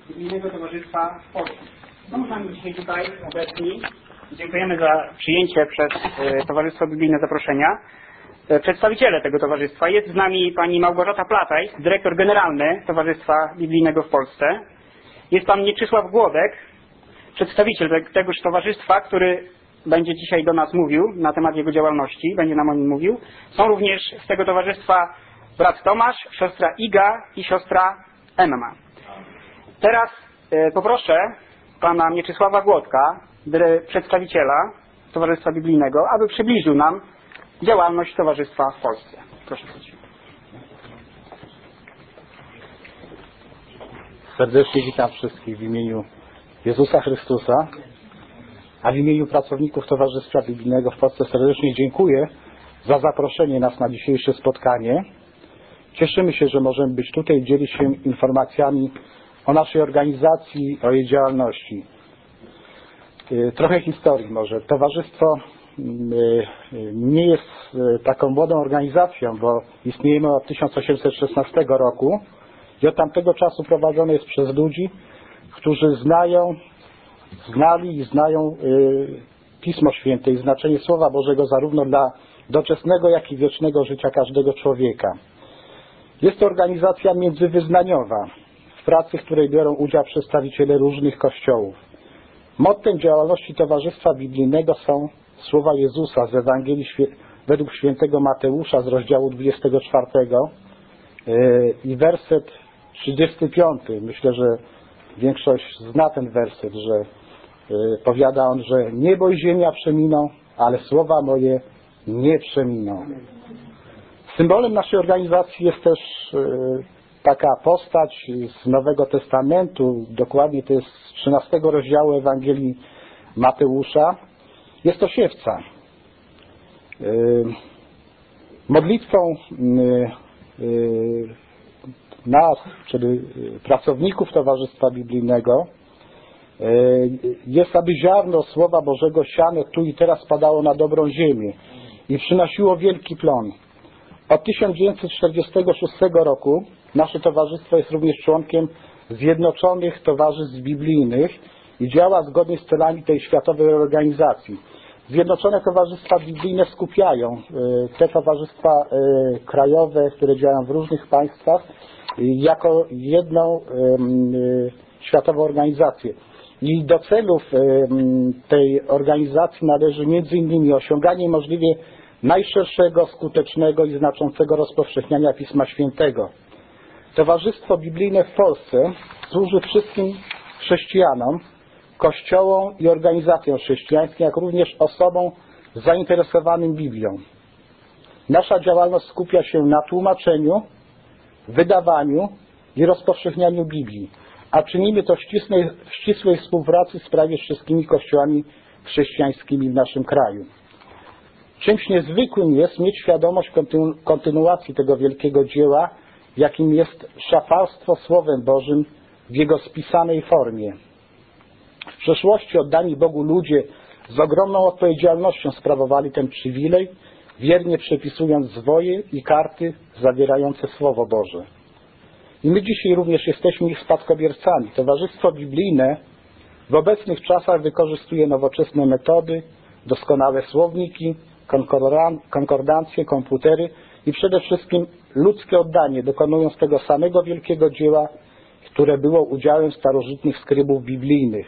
Biblijnego Towarzystwa w Polsce. Są z nami dzisiaj tutaj obecni. Dziękujemy za przyjęcie przez Towarzystwo Biblijne zaproszenia. Przedstawiciele tego towarzystwa. Jest z nami pani Małgorzata Plataj, dyrektor generalny Towarzystwa Biblijnego w Polsce. Jest pan Mieczysław Głodek, przedstawiciel tegoż towarzystwa, który będzie dzisiaj do nas mówił na temat jego działalności, będzie nam o nim mówił. Są również z tego towarzystwa brat Tomasz, siostra Iga i siostra Emma. Teraz poproszę pana Mieczysława Głodka, przedstawiciela Towarzystwa Biblijnego, aby przybliżył nam działalność Towarzystwa w Polsce. Proszę bardzo. Serdecznie witam wszystkich w imieniu Jezusa Chrystusa, a w imieniu pracowników Towarzystwa Biblijnego w Polsce serdecznie dziękuję za zaproszenie nas na dzisiejsze spotkanie. Cieszymy się, że możemy być tutaj i dzielić się informacjami o naszej organizacji, o jej działalności. Trochę historii może. Towarzystwo nie jest taką młodą organizacją, bo istniejemy od 1816 roku i od tamtego czasu prowadzone jest przez ludzi, którzy znali i znają Pismo Święte i znaczenie Słowa Bożego zarówno dla doczesnego, jak i wiecznego życia każdego człowieka. Jest to organizacja międzywyznaniowa, w pracy, w której biorą udział przedstawiciele różnych kościołów. Mottem działalności Towarzystwa Biblijnego są słowa Jezusa z Ewangelii według świętego Mateusza z rozdziału 24 i werset 35. Myślę, że większość zna ten werset, że powiada on, że niebo i ziemia przeminą, ale słowa moje nie przeminą. Symbolem naszej organizacji jest też taka postać z Nowego Testamentu, dokładnie to jest z 13 rozdziału Ewangelii Mateusza. Jest to siewca. Modlitwą nas, czyli pracowników Towarzystwa Biblijnego, jest, aby ziarno Słowa Bożego siane tu i teraz padało na dobrą ziemię i przynosiło wielki plon. Od 1946 roku nasze towarzystwo jest również członkiem Zjednoczonych Towarzystw Biblijnych i działa zgodnie z celami tej światowej organizacji. Zjednoczone Towarzystwa Biblijne skupiają te towarzystwa krajowe, które działają w różnych państwach, jako jedną światową organizację. I do celów tej organizacji należy m.in. osiąganie możliwie najszerszego, skutecznego i znaczącego rozpowszechniania Pisma Świętego. Towarzystwo Biblijne w Polsce służy wszystkim chrześcijanom, kościołom i organizacjom chrześcijańskim, jak również osobom zainteresowanym Biblią. Nasza działalność skupia się na tłumaczeniu, wydawaniu i rozpowszechnianiu Biblii, a czynimy to w ścisłej współpracy z prawie wszystkimi kościołami chrześcijańskimi w naszym kraju. Czymś niezwykłym jest mieć świadomość kontynuacji tego wielkiego dzieła, jakim jest szafalstwo Słowem Bożym w jego spisanej formie. W przeszłości oddani Bogu ludzie z ogromną odpowiedzialnością sprawowali ten przywilej, wiernie przepisując zwoje i karty zawierające Słowo Boże. I my dzisiaj również jesteśmy ich spadkobiercami. Towarzystwo Biblijne w obecnych czasach wykorzystuje nowoczesne metody, doskonałe słowniki, konkordancje, komputery i przede wszystkim ludzkie oddanie, dokonując tego samego wielkiego dzieła, które było udziałem starożytnych skrybów biblijnych.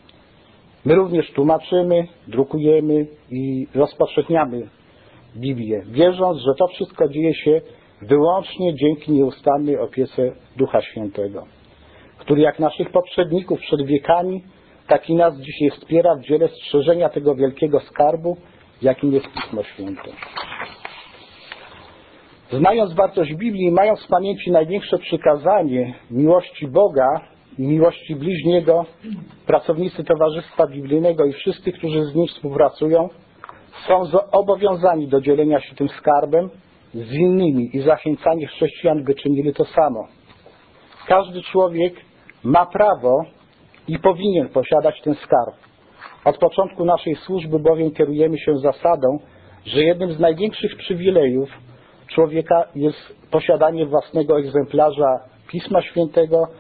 My również tłumaczymy, drukujemy i rozpowszechniamy Biblię, wierząc, że to wszystko dzieje się wyłącznie dzięki nieustannej opiece Ducha Świętego, który jak naszych poprzedników przed wiekami, tak i nas dzisiaj wspiera w dziele strzeżenia tego wielkiego skarbu, jakim jest Pismo Święte. Znając wartość Biblii, mając w pamięci największe przykazanie miłości Boga i miłości bliźniego, pracownicy Towarzystwa Biblijnego i wszyscy, którzy z nim współpracują, są zobowiązani do dzielenia się tym skarbem z innymi i zachęcanie chrześcijan, by czynili to samo. Każdy człowiek ma prawo i powinien posiadać ten skarb. Od początku naszej służby bowiem kierujemy się zasadą, że jednym z największych przywilejów człowieka jest posiadanie własnego egzemplarza Pisma Świętego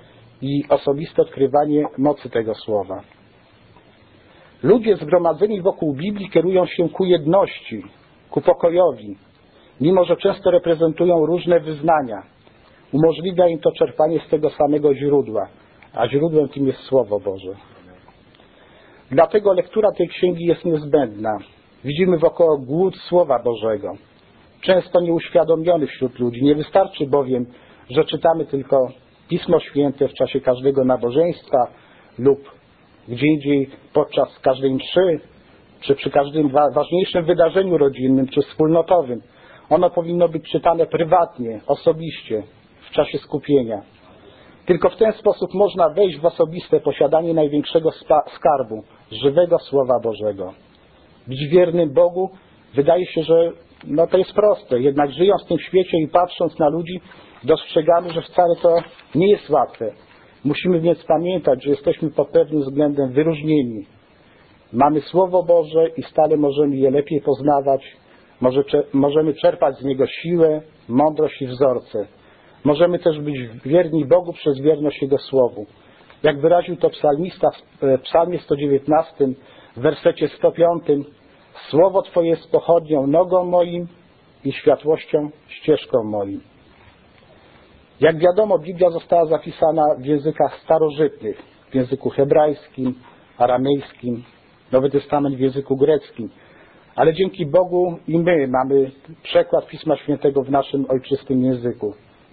i osobiste odkrywanie mocy tego słowa. Ludzie zgromadzeni wokół Biblii kierują się ku jedności, ku pokojowi, mimo że często reprezentują różne wyznania. Umożliwia im to czerpanie z tego samego źródła, a źródłem tym jest Słowo Boże. Dlatego lektura tej księgi jest niezbędna. Widzimy wokoło głód Słowa Bożego, często nieuświadomiony wśród ludzi. Nie wystarczy bowiem, że czytamy tylko Pismo Święte w czasie każdego nabożeństwa lub gdzie indziej podczas każdej mszy, czy przy każdym ważniejszym wydarzeniu rodzinnym czy wspólnotowym. Ono powinno być czytane prywatnie, osobiście, w czasie skupienia. Tylko w ten sposób można wejść w osobiste posiadanie największego skarbu, żywego Słowa Bożego. Być wiernym Bogu wydaje się, że to jest proste. Jednak żyjąc w tym świecie i patrząc na ludzi, dostrzegamy, że wcale to nie jest łatwe. Musimy więc pamiętać, że jesteśmy pod pewnym względem wyróżnieni. Mamy Słowo Boże i stale możemy je lepiej poznawać. Możemy czerpać z niego siłę, mądrość i wzorce. Możemy też być wierni Bogu przez wierność Jego Słowu. Jak wyraził to psalmista w psalmie 119, w wersecie 105, Słowo Twoje jest pochodnią nogą moim i światłością ścieżką moim. Jak wiadomo, Biblia została zapisana w językach starożytnych, w języku hebrajskim, aramejskim, Nowy Testament w języku greckim. Ale dzięki Bogu i my mamy przekład Pisma Świętego w naszym ojczystym języku.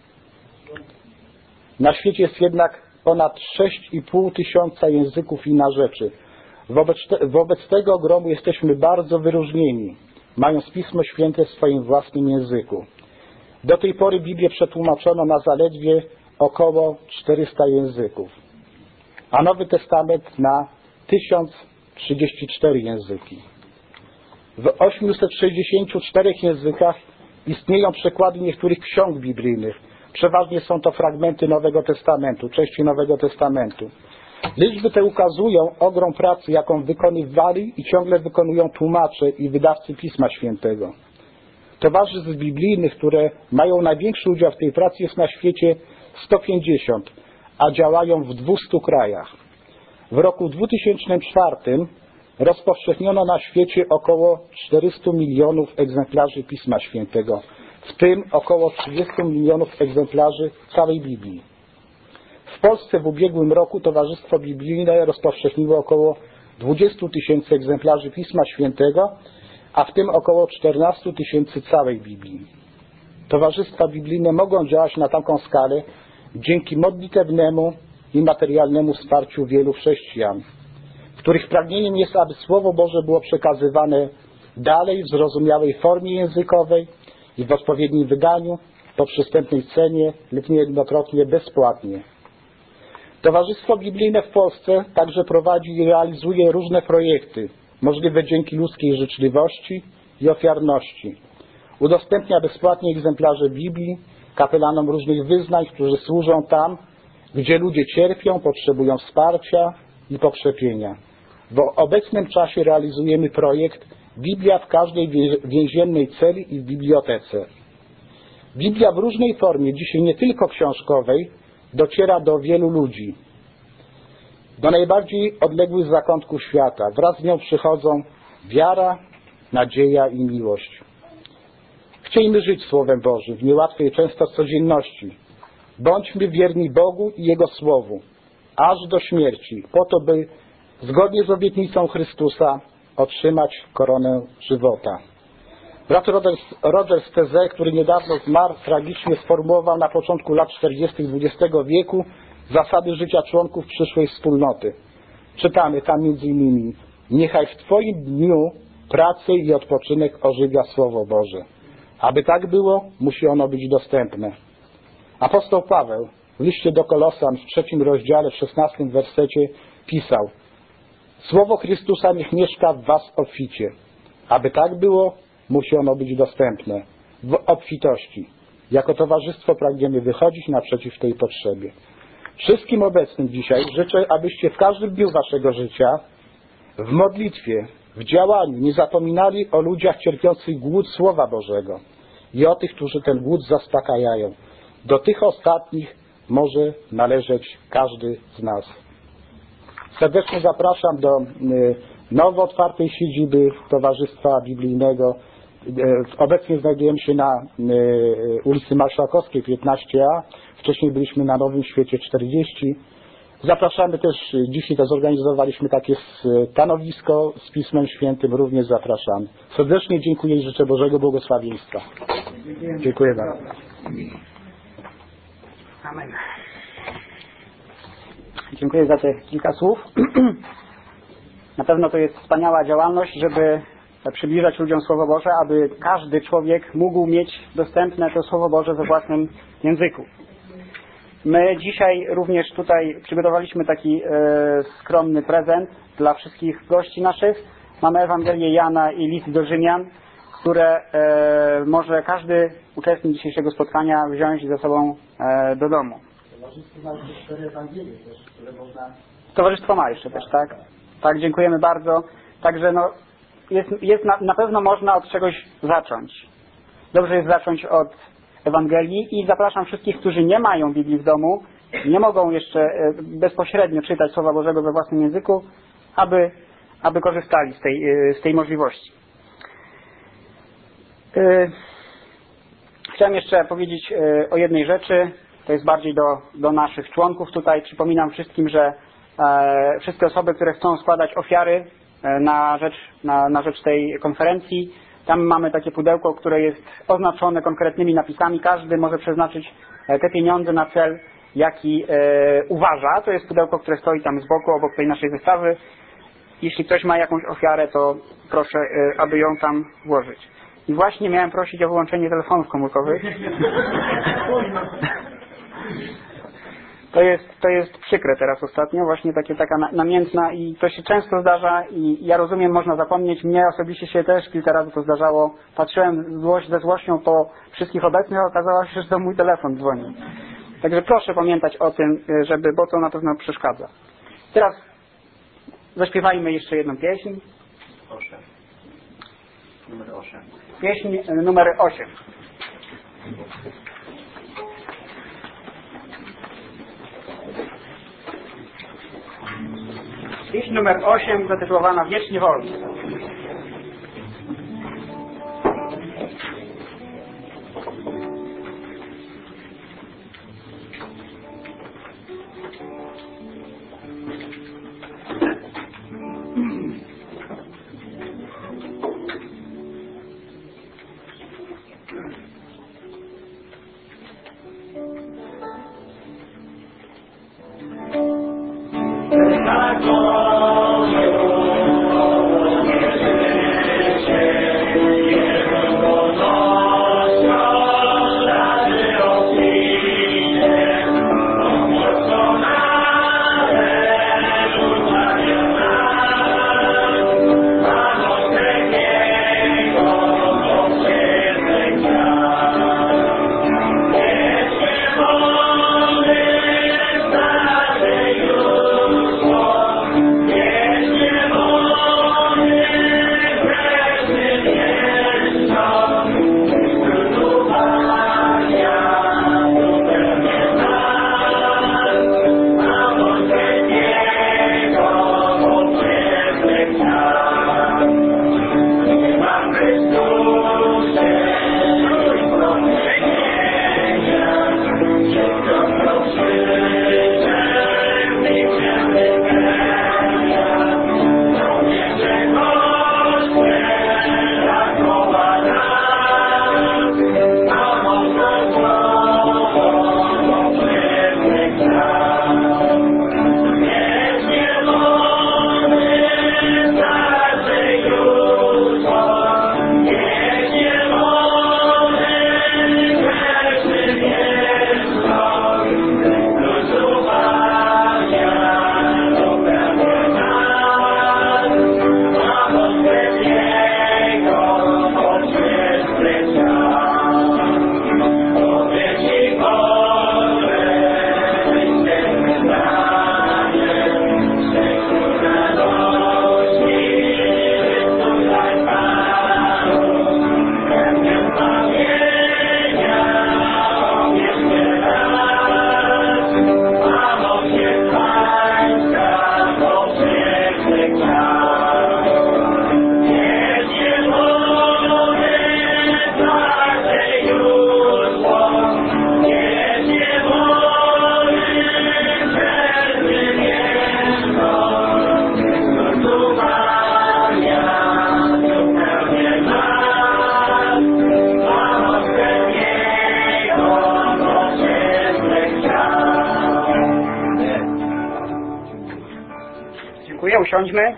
Na świecie jest jednak ponad 6,5 tysiąca języków i narzeczy. Wobec tego gromu jesteśmy bardzo wyróżnieni, mając Pismo Święte w swoim własnym języku. Do tej pory Biblię przetłumaczono na zaledwie około 400 języków, a Nowy Testament na 1034 języki. W 864 językach istnieją przekłady niektórych ksiąg biblijnych. Przeważnie są to fragmenty Nowego Testamentu, części Nowego Testamentu. Liczby te ukazują ogrom pracy, jaką wykonywali i ciągle wykonują tłumacze i wydawcy Pisma Świętego. Towarzystw biblijnych, które mają największy udział w tej pracy, jest na świecie 150, a działają w 200 krajach. W roku 2004 rozpowszechniono na świecie około 400 milionów egzemplarzy Pisma Świętego, w tym około 30 milionów egzemplarzy całej Biblii. W Polsce w ubiegłym roku Towarzystwo Biblijne rozpowszechniło około 20 tysięcy egzemplarzy Pisma Świętego, a w tym około 14 tysięcy całej Biblii. Towarzystwa biblijne mogą działać na taką skalę dzięki modlitewnemu i materialnemu wsparciu wielu chrześcijan, których pragnieniem jest, aby Słowo Boże było przekazywane dalej w zrozumiałej formie językowej i w odpowiednim wydaniu, po przystępnej cenie lub niejednokrotnie bezpłatnie. Towarzystwo Biblijne w Polsce także prowadzi i realizuje różne projekty, możliwe dzięki ludzkiej życzliwości i ofiarności. Udostępnia bezpłatnie egzemplarze Biblii kapelanom różnych wyznań, którzy służą tam, gdzie ludzie cierpią, potrzebują wsparcia i pokrzepienia. W obecnym czasie realizujemy projekt Biblia w każdej więziennej celi i w bibliotece. Biblia w różnej formie, dzisiaj nie tylko książkowej, dociera do wielu ludzi, do najbardziej odległych zakątków świata. Wraz z nią przychodzą wiara, nadzieja i miłość. Chciejmy żyć Słowem Bożym w niełatwej często codzienności. Bądźmy wierni Bogu i Jego Słowu, aż do śmierci, po to, by zgodnie z obietnicą Chrystusa otrzymać koronę żywota. Brat Roger Steze, który niedawno zmarł, tragicznie sformułował na początku lat 40. XX wieku zasady życia członków przyszłej wspólnoty. Czytamy tam m.in. niechaj w Twoim dniu pracy i odpoczynek ożywia Słowo Boże. Aby tak było, musi ono być dostępne. Apostoł Paweł w liście do Kolosan w 3 rozdziale, w 16 wersecie pisał: Słowo Chrystusa niech mieszka w was obficie. Aby tak było, musi ono być dostępne w obfitości. Jako towarzystwo pragniemy wychodzić naprzeciw tej potrzebie. Wszystkim obecnym dzisiaj życzę, abyście w każdym dniu waszego życia, w modlitwie, w działaniu nie zapominali o ludziach cierpiących głód Słowa Bożego i o tych, którzy ten głód zaspokajają. Do tych ostatnich może należeć każdy z nas. Serdecznie zapraszam do nowo otwartej siedziby Towarzystwa Biblijnego. Obecnie znajdujemy się na ulicy Marszałkowskiej 15A. Wcześniej byliśmy na Nowym Świecie 40. Zapraszamy też, dzisiaj to zorganizowaliśmy takie stanowisko z Pismem Świętym, również zapraszamy. Serdecznie dziękuję i życzę Bożego błogosławieństwa. Dziękuję bardzo. Amen. Dziękuję za te kilka słów. Na pewno to jest wspaniała działalność, żeby przybliżać ludziom Słowo Boże, aby każdy człowiek mógł mieć dostępne to Słowo Boże we własnym języku. My dzisiaj również tutaj przygotowaliśmy taki skromny prezent dla wszystkich gości naszych. Mamy Ewangelię Jana i list do Rzymian, które może każdy uczestnik dzisiejszego spotkania wziąć ze sobą do domu. Towarzystwo ma jeszcze też, tak? Tak, dziękujemy bardzo. Także no, na pewno można od czegoś zacząć. Dobrze jest zacząć od Ewangelii i zapraszam wszystkich, którzy nie mają Biblii w domu, nie mogą jeszcze bezpośrednio czytać Słowa Bożego we własnym języku, aby korzystali z tej możliwości. Chciałem jeszcze powiedzieć o jednej rzeczy, to jest bardziej do naszych członków tutaj. Przypominam wszystkim, że wszystkie osoby, które chcą składać ofiary na rzecz tej konferencji, tam mamy takie pudełko, które jest oznaczone konkretnymi napisami. Każdy może przeznaczyć te pieniądze na cel, jaki uważa. To jest pudełko, które stoi tam z boku, obok tej naszej wystawy. Jeśli ktoś ma jakąś ofiarę, to proszę, aby ją tam włożyć. I właśnie miałem prosić o wyłączenie telefonów komórkowych. To jest przykre teraz ostatnio, właśnie taka namiętna i to się często zdarza i ja rozumiem, można zapomnieć, mnie osobiście się też kilka razy to zdarzało. Patrzyłem ze złością po wszystkich obecnych, a okazało się, że to mój telefon dzwoni. Także proszę pamiętać o tym, bo to na pewno przeszkadza. Teraz zaśpiewajmy jeszcze jedną pieśń. Numer 8. Pieśń numer 8. Pieśń numer 8 zatytułowana Wiecznie wolny. Tak, Dziękuję, usiądźmy.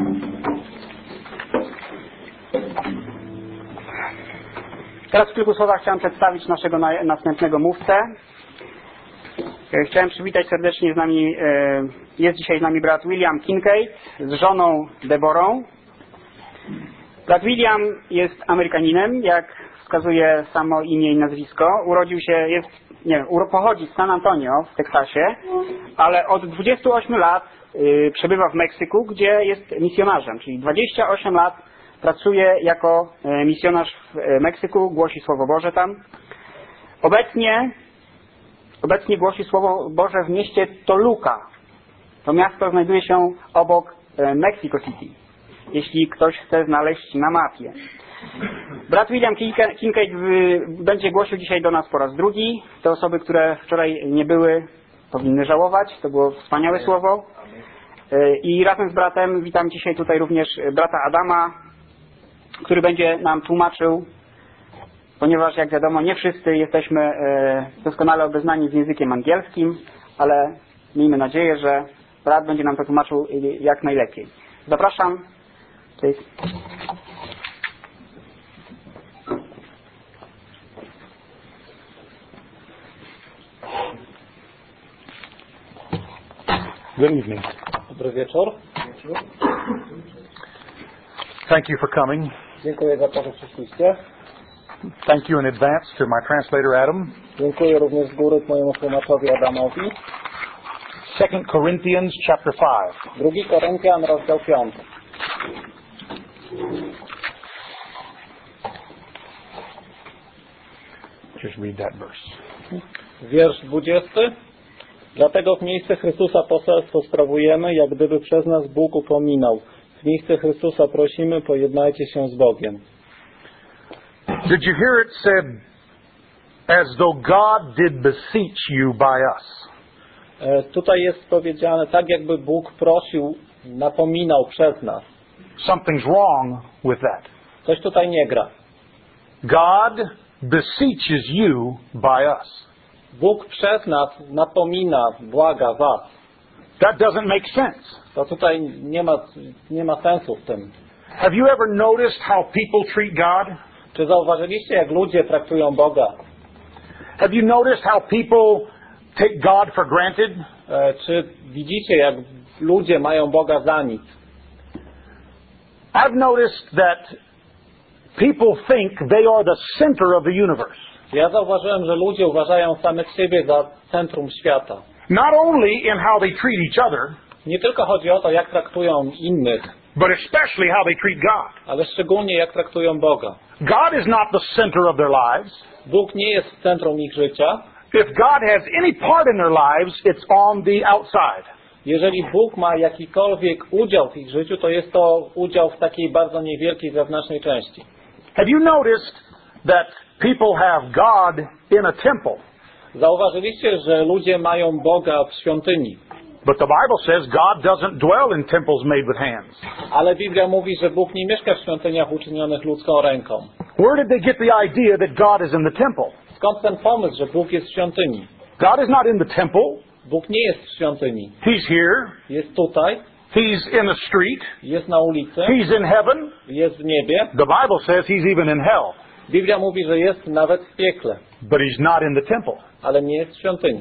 Teraz w kilku słowach chciałem przedstawić naszego następnego mówcę. Chciałem przywitać serdecznie z nami, jest dzisiaj z nami brat William Kincaid z żoną Deborą. Brat William jest Amerykaninem, jak wskazuje samo imię i nazwisko. Urodził się, pochodzi z San Antonio w Teksasie, ale od 28 lat przebywa w Meksyku, gdzie jest misjonarzem, czyli 28 lat pracuje jako misjonarz w Meksyku, głosi Słowo Boże tam. Obecnie głosi Słowo Boże w mieście Toluca. To miasto znajduje się obok Mexico City, jeśli ktoś chce znaleźć na mapie. Brat William Kincaid będzie głosił dzisiaj do nas po raz drugi. Te osoby, które wczoraj nie były, powinny żałować. To było wspaniałe słowo. I razem z bratem witam dzisiaj tutaj również brata Adama, który będzie nam tłumaczył, ponieważ jak wiadomo nie wszyscy jesteśmy doskonale obeznani z językiem angielskim, ale miejmy nadzieję, że brat będzie nam to tłumaczył jak najlepiej. Zapraszam. Cześć. Good evening. Dobry wieczór. Thank you for coming. Dziękuję za to, że przyszliście. Thank you in advance to my translator Adam. Dziękuję również z góry mojemu tłumaczowi Adamowi. 2 Corinthians chapter 5. 2 Koryntian, rozdział 5. Just read that verse. Wiersz 20. Dlatego w miejsce Chrystusa poselstwo sprawujemy, jak gdyby przez nas Bóg upominał. W miejsce Chrystusa prosimy, pojednajcie się z Bogiem. Did you hear it said, as though God did beseech you by us? Tutaj jest powiedziane, tak jakby Bóg prosił, napominał przez nas. Something's wrong with that. Coś tutaj nie gra. God beseeches you by us. Bóg przez nas napomina, błaga was. That doesn't make sense. To tutaj nie ma sensu w tym. Have you ever noticed how people treat God? Czy zauważyliście, jak ludzie traktują Boga? Have you noticed how people take God for granted? Czy widzicie, jak ludzie mają Boga za nic? I've noticed that people think they are the center of the universe. Ja zauważyłem, że ludzie uważają samych siebie za centrum świata. Not only in how they treat each other, Nie tylko chodzi o to, jak traktują innych, but especially how they treat God. ale szczególnie jak traktują Boga. God is not the center of their lives. Bóg nie jest w centrum ich życia. If God has any part in their lives, it's on the outside. Jeżeli Bóg ma jakikolwiek udział w ich życiu, to jest to udział w takiej bardzo niewielkiej zewnętrznej części. Have you noticed that people have God in a temple? Zauważyliście, że ludzie mają Boga w świątyni. But the Bible says God doesn't dwell in temples made with hands. Ale Biblia mówi, że Bóg nie mieszka w świątyniach uczynionych ludzką ręką. Where did they get the idea that God is in the temple? Skąd ten pomysł, że Bóg jest w świątyni? God is not in the temple. Bóg nie jest w świątyni. He's here. Jest tutaj, He's in the street. jest na ulicy, He's in heaven. jest w niebie. The Bible says he's even in hell. Biblia mówi, że jest nawet w piekle, But he's not in the temple. ale nie jest w świątyni.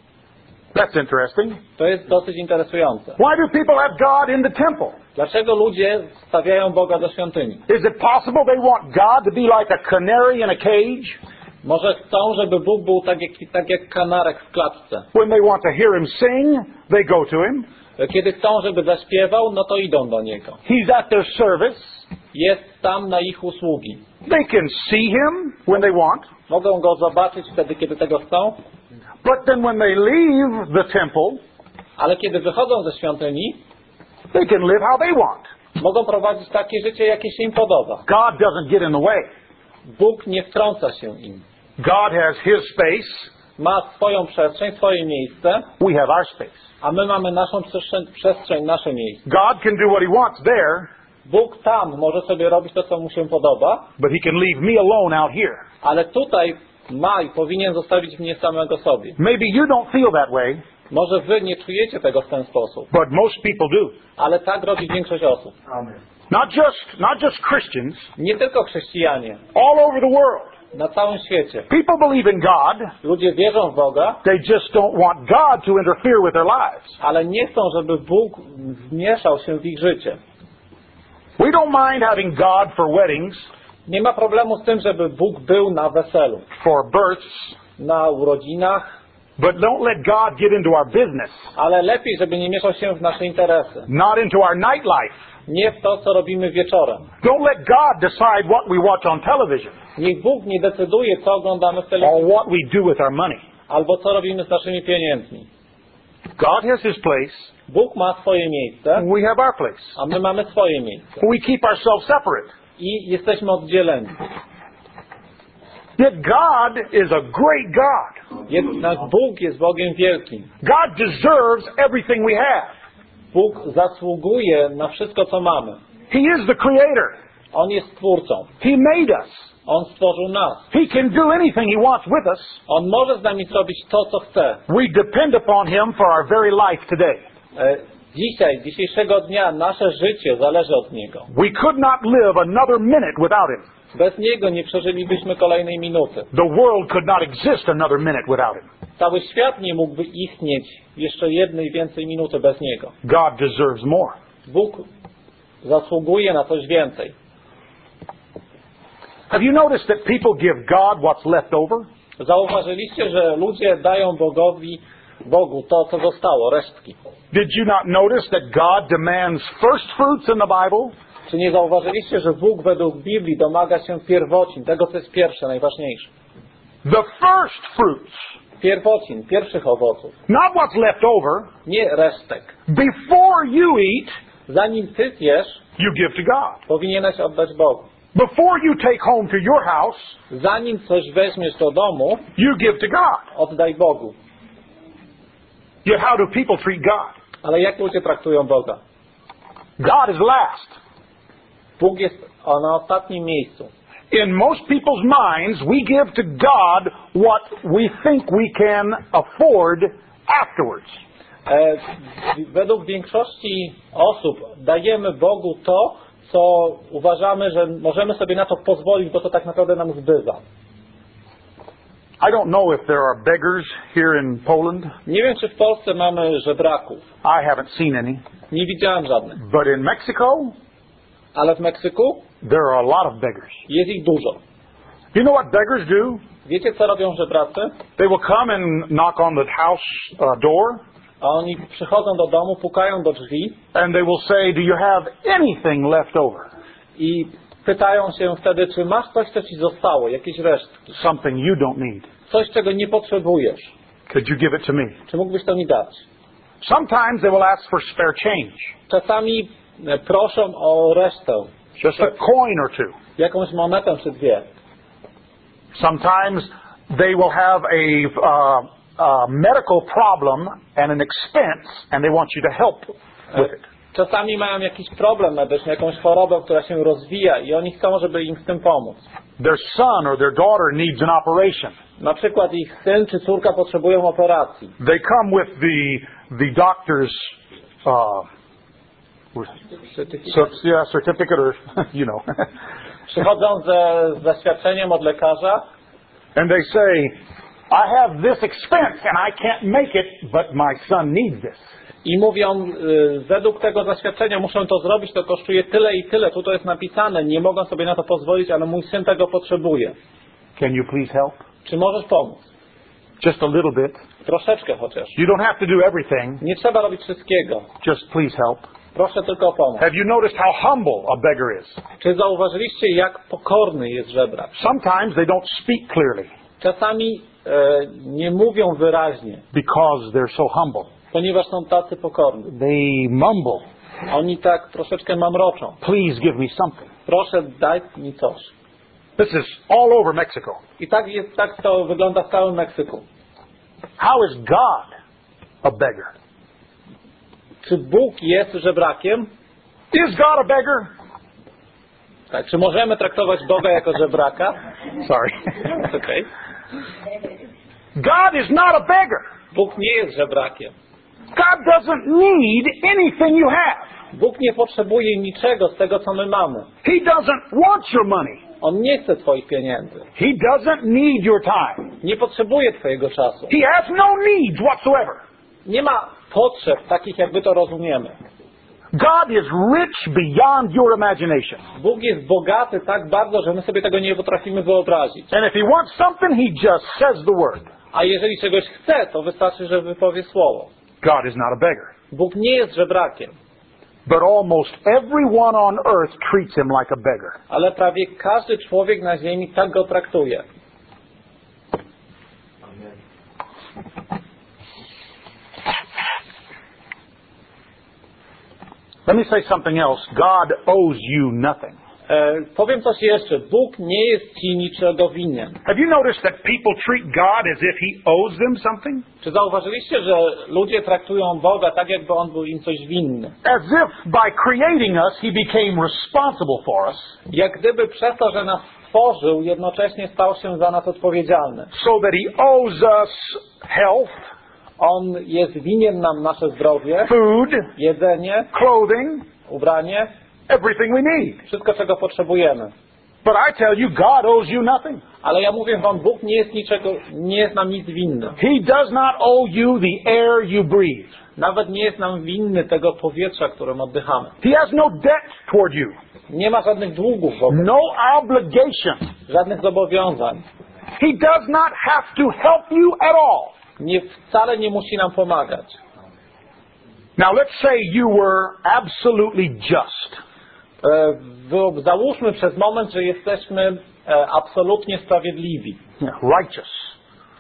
That's interesting. To jest dosyć interesujące. Why do people have God in the temple? Dlaczego ludzie stawiają Boga do świątyni? Is it possible they want God to be like a canary in a cage? Może chcą, żeby Bóg był tak jak kanarek w klatce. When they want to hear him sing, they go to him. Kiedy chcą, żeby zaśpiewał, no to idą do Niego. He's at their service. Jest tam na ich usługi. They can see him when they want. Mogą Go zobaczyć wtedy, kiedy tego chcą. But then when they leave the temple, Ale kiedy wychodzą ze świątyni, they can live how they want. mogą prowadzić takie życie, jakie się im podoba. God doesn't get in the way. Bóg nie wtrąca się im. God has his space. Ma swoją przestrzeń, swoje miejsce, We have our space. a my mamy naszą przestrzeń, nasze miejsce. God can do what he wants there, Bóg tam może sobie robić to, co mu się podoba, but he can leave me alone out here. ale tutaj ma i powinien zostawić mnie samego sobie. Maybe you don't feel that way, Może wy nie czujecie tego w ten sposób, but most people do. ale tak robi większość osób. Not just Christians, Nie tylko chrześcijanie, all over the world. na całym świecie. People believe in God, Ludzie wierzą w Boga, they just don't want God to interfere with their lives. ale nie chcą, żeby Bóg wmieszał się w ich życie. We don't mind having God for weddings, Nie ma problemu z tym, żeby Bóg był na weselu, for births, na urodzinach, but don't let God get into our business, ale lepiej, żeby nie mieszał się w nasze interesy. not into our nightlife. Nie w to, co robimy wieczorem. Don't let God decide what we watch on television Niech Bóg nie decyduje, co oglądamy w or telewizji, what we do with our money. albo co robimy z naszymi pieniędzmi. God has His place, Bóg ma swoje miejsce, and we have our place. a my mamy swoje miejsce. We keep ourselves separate. I jesteśmy oddzieleni. Yet God is a great God. Jednak Bóg jest Bogiem wielkim. God deserves everything we have. Bóg zasługuje na wszystko, co mamy. He is the Creator. On jest Stwórcą. He made us. On stworzył nas. He can do anything He wants with us. On może z nami zrobić to, co chce. We depend upon Him for our very life today. Dzisiejszego dnia nasze życie zależy od Niego. We could not live another minute without Him. Bez Niego nie przeżylibyśmy kolejnej minuty. The world could not exist another minute without Him. Cały świat nie mógłby istnieć jeszcze jednej więcej minuty bez Niego. God deserves more. Bóg zasługuje na coś więcej. Have you noticed that people give God what's left over? Zauważyliście, że ludzie dają Bogu to, co zostało, resztki. Did you not notice that God demands first fruits in the Bible? Czy nie zauważyliście, że Bóg według Biblii domaga się pierwocin, tego, co jest pierwsze, najważniejsze? The first fruits. Pierwocin, pierwszych owoców. Not what's left over. Nie resztek. Before you eat, Zanim ty zjesz, you give to God. powinieneś oddać Bogu. Before you take home to your house, Zanim coś weźmiesz do domu, you give to God. oddaj Bogu. Yet how do people treat God? Ale jak ludzie traktują Boga? God is last. Bóg jest na ostatnim miejscu. In most people's minds, we give to God what we think we can afford afterwards. Według większości osób dajemy Bogu to, co uważamy, że możemy sobie na to pozwolić, bo to tak naprawdę nam zbywa. I don't know if there are beggars here in Poland. Nie wiem, czy w Polsce mamy żebraków. I haven't seen any. Nie widziałem żadnych. But in Mexico, Ale w Meksyku there are a lot of beggars. jest ich dużo. You know what beggars do? Wiecie, co robią żebracy? They will come and knock on the house door, A oni przychodzą do domu, pukają do drzwi and they will say, do you have anything left over? i pytają się wtedy, czy masz coś, co ci zostało, jakieś resztki. Something you don't need. Coś, czego nie potrzebujesz. Could you give it to me? Czy mógłbyś to mi dać? Sometimes they will ask for spare change. Czasami proszą o resztę. Just a coin or two. Jakąś monetę czy dwie. Sometimes they will have a medical problem and an expense, and they want you to help with it. Czasami mają jakiś problem medyczny, jakąś chorobę, która się rozwija i oni chcą, żeby im w tym pomóc. Their son or their daughter needs an operation. Na przykład ich syn czy córka potrzebują operacji. They come with the doctor's certificate or you know. Przychodzą ze zaświadczeniem od lekarza And they say, I have this expense and I can't make it, but my son needs this. i mówią, według tego zaświadczenia muszę to zrobić, to kosztuje tyle i tyle, tu to jest napisane, nie mogą sobie na to pozwolić, ale mój syn tego potrzebuje. Can you please help? Czy możesz pomóc? Just a little bit. Troszeczkę chociaż. You don't have to do everything. Nie trzeba robić wszystkiego. Just please help. Proszę tylko o pomoc. Have you noticed how humble a beggar is? Czy zauważyliście, jak pokorny jest żebrak? Sometimes they don't speak clearly Czasami nie mówią wyraźnie, because they're so humble. ponieważ są tacy pokorni. They mumble. Oni tak troszeczkę mamroczą. Please give me something. Proszę, daj mi coś. This is all over Mexico. I tak to wygląda w całym Meksyku. How is God a beggar? Czy Bóg jest żebrakiem? Is God a beggar? Tak, czy możemy traktować Boga jako żebraka? Sorry. Okay. God is not a beggar. Bóg nie jest żebrakiem. God doesn't need anything you have. Bóg nie potrzebuje niczego z tego, co my mamy. He doesn't want your money. On nie chce twoich pieniędzy. He doesn't need your time. Nie potrzebuje twojego czasu. He has no needs whatsoever. Nie ma potrzeb takich, jak my to rozumiemy. God is rich beyond your imagination. Bóg jest bogaty tak bardzo, że my sobie tego nie potrafimy wyobrazić. And if He wants something, He just says the word. A jeżeli czegoś chce, to wystarczy, że wypowie słowo. God is not a beggar. Bóg nie jest żebrakiem, But almost everyone on earth treats Him like a beggar. ale prawie każdy człowiek na ziemi tak go traktuje. Let me say something else. God owes you nothing. Powiem coś jeszcze. Bóg nie jest ci niczego winien. Have you noticed that people treat God as if He owes them something? Czy zauważyliście, że ludzie traktują Boga tak, jakby On był im coś winny? As if by creating us, He became responsible for us, Jak gdyby przez to, że nas stworzył, jednocześnie stał się za nas odpowiedzialny. so that He owes us health, On jest winien nam nasze zdrowie, food, jedzenie, clothing, ubranie, everything we need. wszystko, czego potrzebujemy. But I tell you, God owes you nothing. Ale ja mówię wam, Bóg nie jest nam nic winny. He does not owe you the air you breathe. Nawet nie jest nam winny tego powietrza, którym oddychamy. He has no debt toward you, Nie ma żadnych długów wobec, no obligation. żadnych zobowiązań. He does not have to help you at all. Wcale nie musi nam pomagać. Now let's say you were absolutely just. Załóżmy przez moment, że jesteśmy absolutnie sprawiedliwi. Righteous.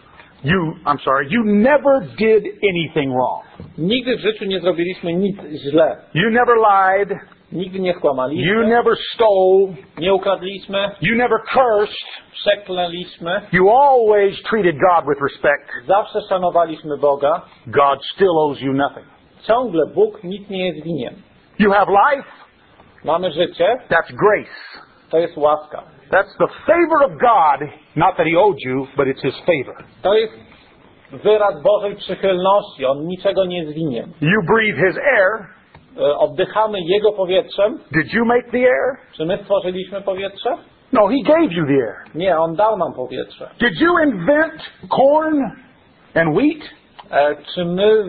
You never did anything wrong. Nigdy w życiu nie zrobiliśmy nic źle. You never lied. Nigdy nie You skłamaliśmy, never stole. nie ukradliśmy, You never cursed. przeklęliśmy. You always treated God with respect. Zawsze szanowaliśmy Boga. God still owes you nothing. Ciągle Bóg nic nie jest winien. You have life. Mamy życie, That's grace. to jest łaska. That's the favor of God. Not that He owed you, but it's His favor. To jest wyraz Bożej przychylności. On niczego nie jest winien. You breathe His air. Oddychamy Jego powietrzem. Did you make the air? Czy my stworzyliśmy powietrze? No, He gave you the air. Nie, On dał nam powietrze. Did you invent corn and wheat? Czy my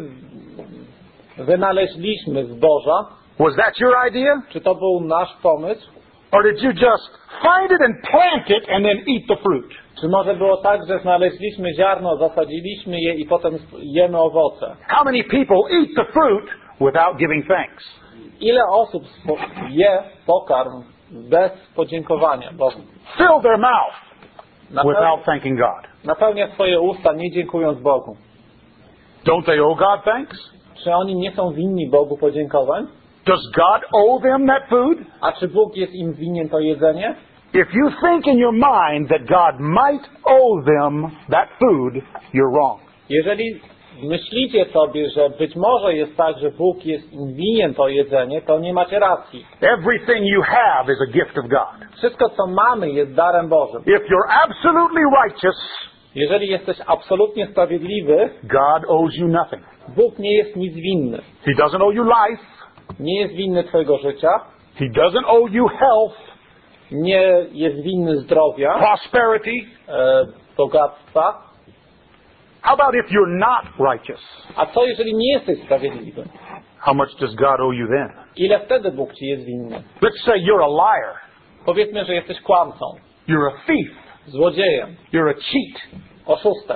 wynaleźliśmy zboża? Was that your idea? Czy to był nasz pomysł? Or did you just find it and plant it and then eat the fruit? Czy może było tak, że znaleźliśmy ziarno, zasadziliśmy je i potem jemy owoce? How many people eat the fruit without giving thanks? Ile osób je pokarm bez podziękowania Bogu? Fill their mouth Napełnia, without thanking God. napełnia swoje usta, nie dziękując Bogu. Don't they owe God thanks? Czy oni nie są winni Bogu podziękowań? Does God owe them that food? A czy Bóg jest im winien to jedzenie? If you think in your mind that God might owe them that food, you're wrong. Jeżeli myślicie sobie, że być może jest tak, że Bóg jest im winien to jedzenie, to nie macie racji. Everything you have is a gift of God. Wszystko, co mamy, jest darem Bożym. If you're absolutely righteous, Jeżeli jesteś absolutnie sprawiedliwy, God owes you nothing. Bóg nie jest nic winny. He doesn't owe you life. Nie jest winny twojego życia, He doesn't owe you health, nie jest winny zdrowia, prosperity. bogactwa. How about if you're not righteous? A co jeżeli nie jesteś sprawiedliwy? How much does God owe you then? Ile wtedy Bóg ci jest winny? Let's say you're a liar. Powiedzmy, że jesteś kłamcą, You're a thief. złodziejem, You're a cheat. oszustem,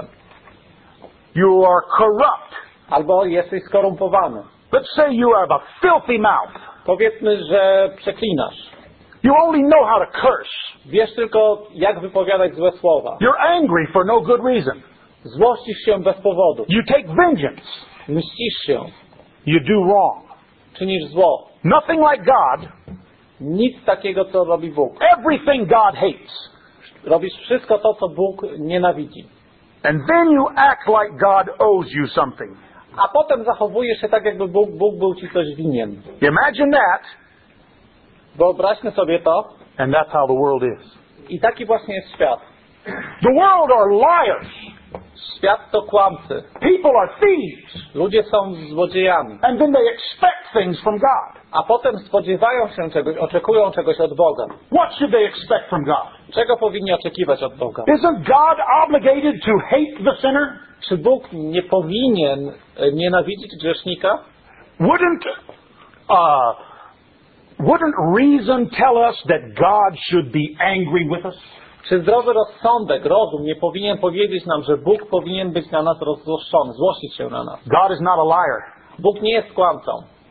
You are corrupt. albo jesteś skorumpowany. Let's say you have a filthy mouth. Powiedzmy, że przeklinasz. You only know how to curse. Wiesz tylko, jak wypowiadać złe słowa. You're angry for no good reason. Złościsz się bez powodu. You take vengeance. Mścisz się. You do wrong. Czynisz zło. Nothing like God. Nic takiego, co robi Bóg. Everything God hates. Robisz wszystko to, co Bóg nienawidzi. And then you act like God owes you something. A potem zachowujesz się tak, jakby Bóg był ci coś winien. Imagine that, Wyobraźmy sobie to. and that's how the world is. I taki właśnie jest świat. The world are liars. Świat to kłamcy. People are thieves. Ludzie są złodziejami. And then they expect things from God. A potem spodziewają się czegoś, oczekują czegoś od Boga. What should they expect from God? Czego powinni oczekiwać od Boga? Isn't God obligated to hate the sinner? Czy Bóg nie powinien nienawidzić grzesznika? Wouldn't reason tell us that God should be angry with us? Czy zdrowy rozsądek, rozum nie powinien powiedzieć nam, że Bóg powinien być na nas rozzłoszczony, złościć się na nas? God is not a liar. Bóg nie jest kłamcą.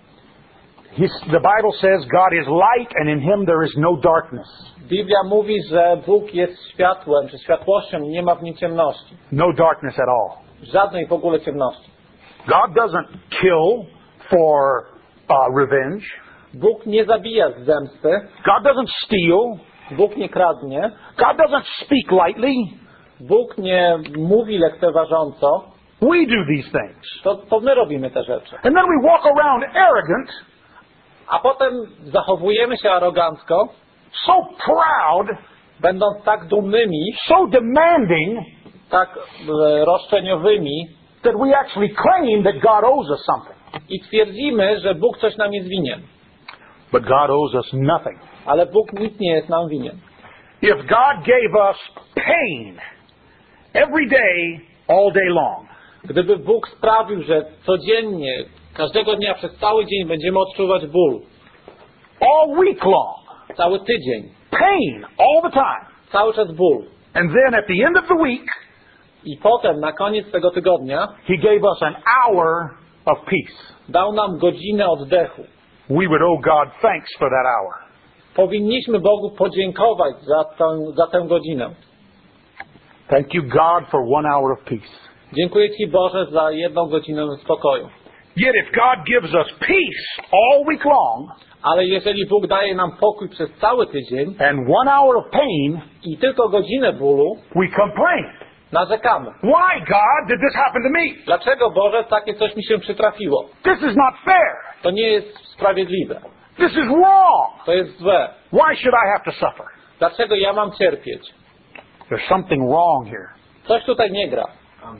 The Bible says God is light and in him there is no darkness. Biblia mówi, że Bóg jest światłem, czy światłością i nie ma w nim ciemności. No darkness at all. Żadnej w ogóle ciemności. God doesn't kill for revenge. Bóg nie zabija z zemsty. God doesn't steal. Bóg nie kradnie. God doesn't speak lightly. Bóg nie mówi lekceważąco. We do these things. To my robimy te rzeczy. And then we walk around arrogant. A potem zachowujemy się arogancko. So proud. Będąc tak dumnymi. So demanding. Tak roszczeniowymi. That we actually claim that God owes us something. I twierdzimy, że Bóg coś nam jest winien. But God owes us nothing. Ale Bóg nic nie jest nam winien. If God gave us pain every day, all day long. Gdyby Bóg sprawił, że codziennie, każdego dnia przez cały dzień będziemy odczuwać ból. All week long. Cały tydzień. Pain all the time. Cały czas ból. And then at the end of the week, i potem na koniec tego tygodnia He gave us an hour of peace. dał nam godzinę oddechu. We would owe God thanks for that hour. Powinniśmy Bogu podziękować za tę godzinę. Thank you, God, for 1 hour of peace. Dziękuję Ci, Boże, za 1 godzinę spokoju. Yet if God gives us peace all week long, Ale jeżeli Bóg daje nam pokój przez cały tydzień and 1 hour of pain, i tylko godzinę bólu, we complain. narzekamy. Why, God, did this happen to me? Dlaczego, Boże, takie coś mi się przytrafiło? This is not fair. To nie jest sprawiedliwe. This is wrong. To jest złe. Why should I have to suffer? Dlaczego ja mam cierpieć? There's something wrong here. Coś tutaj nie gra.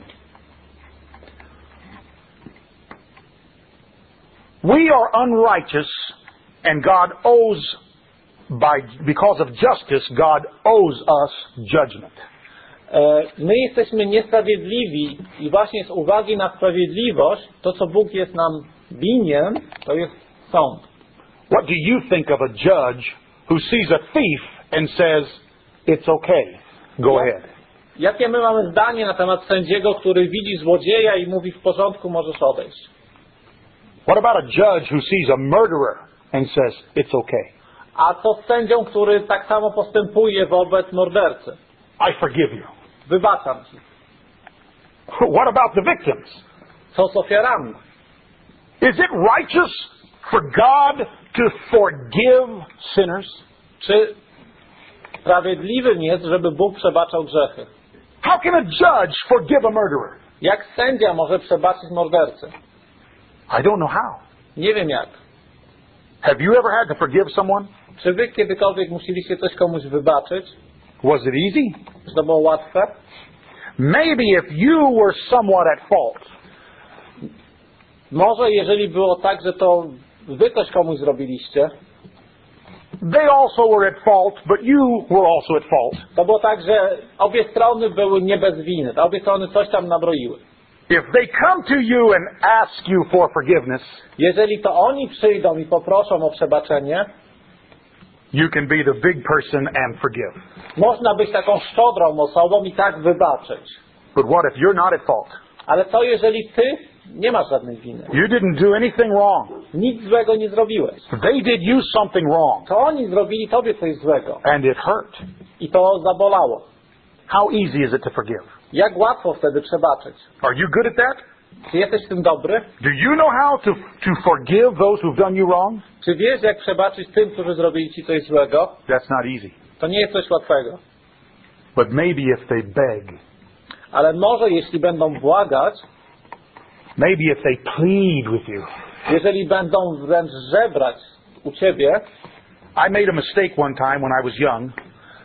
We are unrighteous, and God owes, because of justice, God owes us judgment. My jesteśmy niesprawiedliwi i właśnie z uwagi na sprawiedliwość, to co Bóg jest nam winien, to jest sąd. What do you think of a judge who sees a thief and says, it's okay, go ahead? Jakie my mamy zdanie na temat sędziego, który widzi złodzieja i mówi w porządku, możesz odejść? What about a judge who sees a murderer and says, it's okay? A co z sędzią, który tak samo postępuje wobec mordercy? I forgive you. Wybaczam ci. What about the victims? Co z ofiarami? Is it righteous for God to forgive sinners? Czy sprawiedliwym jest, żeby Bóg przebaczał grzechy? How can a judge forgive a murderer? Jak sędzia może przebaczyć mordercy? I don't know how. Nie wiem jak. Have you ever had to forgive someone? Czy wy kiedykolwiek musieliście coś komuś wybaczyć? Was it easy? Czy to było łatwe? Maybe if you were somewhat at fault, Może jeżeli było tak, że to wy coś komuś zrobiliście, they also were at fault, but you were also at fault. to było tak, że obie strony były nie bez winy. Obie strony coś tam nabroiły. If they come to you and ask you for forgiveness, Jeżeli to oni przyjdą i poproszą o przebaczenie, you can be the big person and forgive. można być taką szczodrą osobą i tak wybaczyć. But what if you're not at fault? Ale co jeżeli ty nie masz żadnej winy? You didn't do anything wrong. Nic złego nie zrobiłeś. They did you something wrong, To oni zrobili tobie coś złego. and it hurt. I to zabolało. How easy is it to forgive? Jak łatwo wtedy przebaczyć? Are you good at that? Czy jesteś w tym dobry? Do you know how to forgive those who've done you wrong? Czy wiesz, jak przebaczyć tym, którzy zrobili ci coś złego? That's not easy. To nie jest coś łatwego. But maybe if they beg, Ale może jeśli będą błagać, maybe if they plead with you. jeżeli będą wręcz żebrać u ciebie. I made a mistake one time when I was young.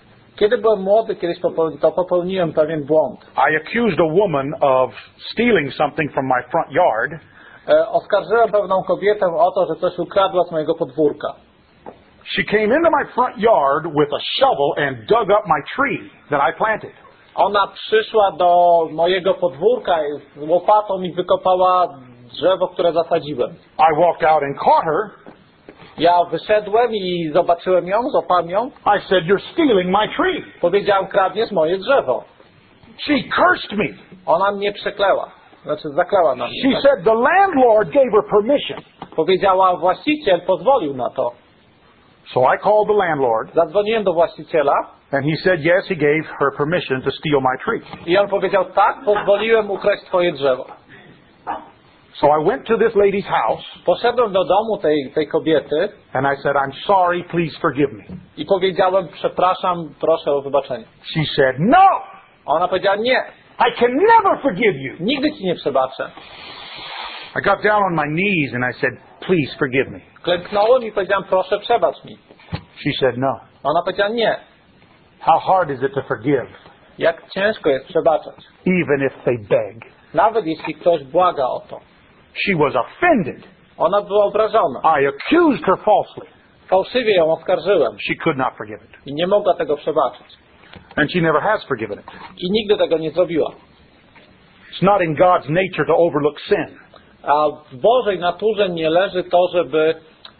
Kiedy byłem młody, kiedyś popełniłem pewien błąd. I accused a woman of stealing something from my front yard. Oskarżyłem pewną kobietę o to, że coś ukradła z mojego podwórka. She came into my front yard with a shovel and dug up my tree that I planted. Ona przyszła do mojego podwórka i z łopatą mi wykopała drzewo, które zasadziłem. I walked out and caught her. Ja wyszedłem i zobaczyłem ją, złapałem ją. I said, "You're stealing my tree." Powiedziałem, kradniesz moje drzewo. She cursed me. Ona mnie przekleła. Znaczy zakleła na mnie. She Tak? said the landlord gave her permission. Powiedziała, właściciel pozwolił na to. So I called the landlord, Zadzwoniłem do właściciela and he said yes, he gave her permission to steal my tree. i on powiedział, tak, pozwoliłem ukraść twoje drzewo. So I went to this lady's house, Poszedłem do domu tej kobiety and I said, "I'm sorry, please forgive me." i powiedziałem, przepraszam, proszę o wybaczenie. She said, "No, Ona powiedziała, nie, I can never forgive you." nigdy ci nie przebaczę. I got down on my knees and I said, "Please forgive me." Klęknąłem i powiedziałem, proszę przebacz mi. She said, "No." Ona powiedziała, nie. How hard is it to forgive, Jak ciężko jest przebaczać. even if they beg? Nawet jeśli ktoś błaga o to. She was offended. Ona była obrażona. I accused her falsely. Fałszywie ją oskarżyłem She could not forgive it. i nie mogła tego przebaczyć. And she never has forgiven it. I nigdy tego nie zrobiła. It's not in God's nature to overlook sin. A w Bożej naturze nie leży to, żeby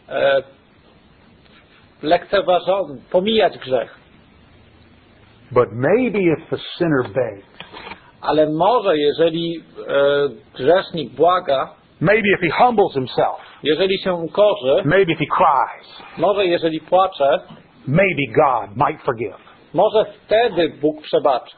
pomijać grzech. But maybe if the sinner begs, Ale może jeżeli grzesznik błaga, maybe if he humbles himself, jeżeli się ukorzy, maybe if he cries, może jeżeli płacze, maybe God might forgive. może wtedy Bóg przebaczy.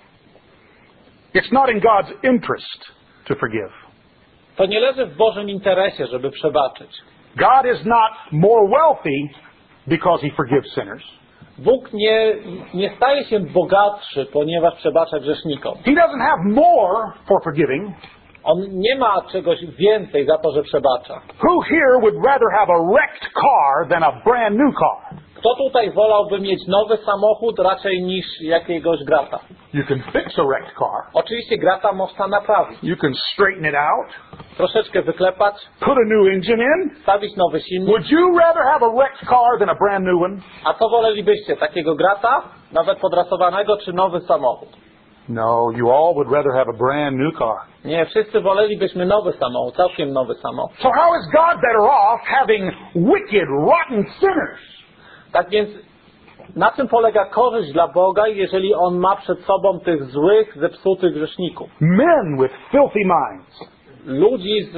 It's not in God's interest to forgive. To nie leży w Bożym interesie, żeby przebaczyć. God is not more wealthy because he forgives sinners. Bóg nie staje się bogatszy, ponieważ przebacza grzesznikom. He doesn't have more for forgiving. On nie ma czegoś więcej za to, że przebacza. Who here would rather have a wrecked car than a brand new car? Kto tutaj wolałby mieć nowy samochód raczej niż jakiegoś grata? You can fix a wrecked car. Oczywiście grata można naprawić. You can straighten it out, Troszeczkę wyklepać, put a new engine in. wstawić nowy silnik. Would you rather have a wrecked car than a brand new one? A co wolelibyście? Takiego grata, nawet podrasowanego, czy nowy samochód? No, you all would rather have a brand new car. Nie, wszyscy wolelibyśmy nowy samochód, całkiem nowy samochód. So how is God better off having wicked, rotten sinners? Tak więc na czym polega korzyść dla Boga, jeżeli On ma przed sobą tych złych, zepsutych grzeszników? Men with filthy minds. Ludzi z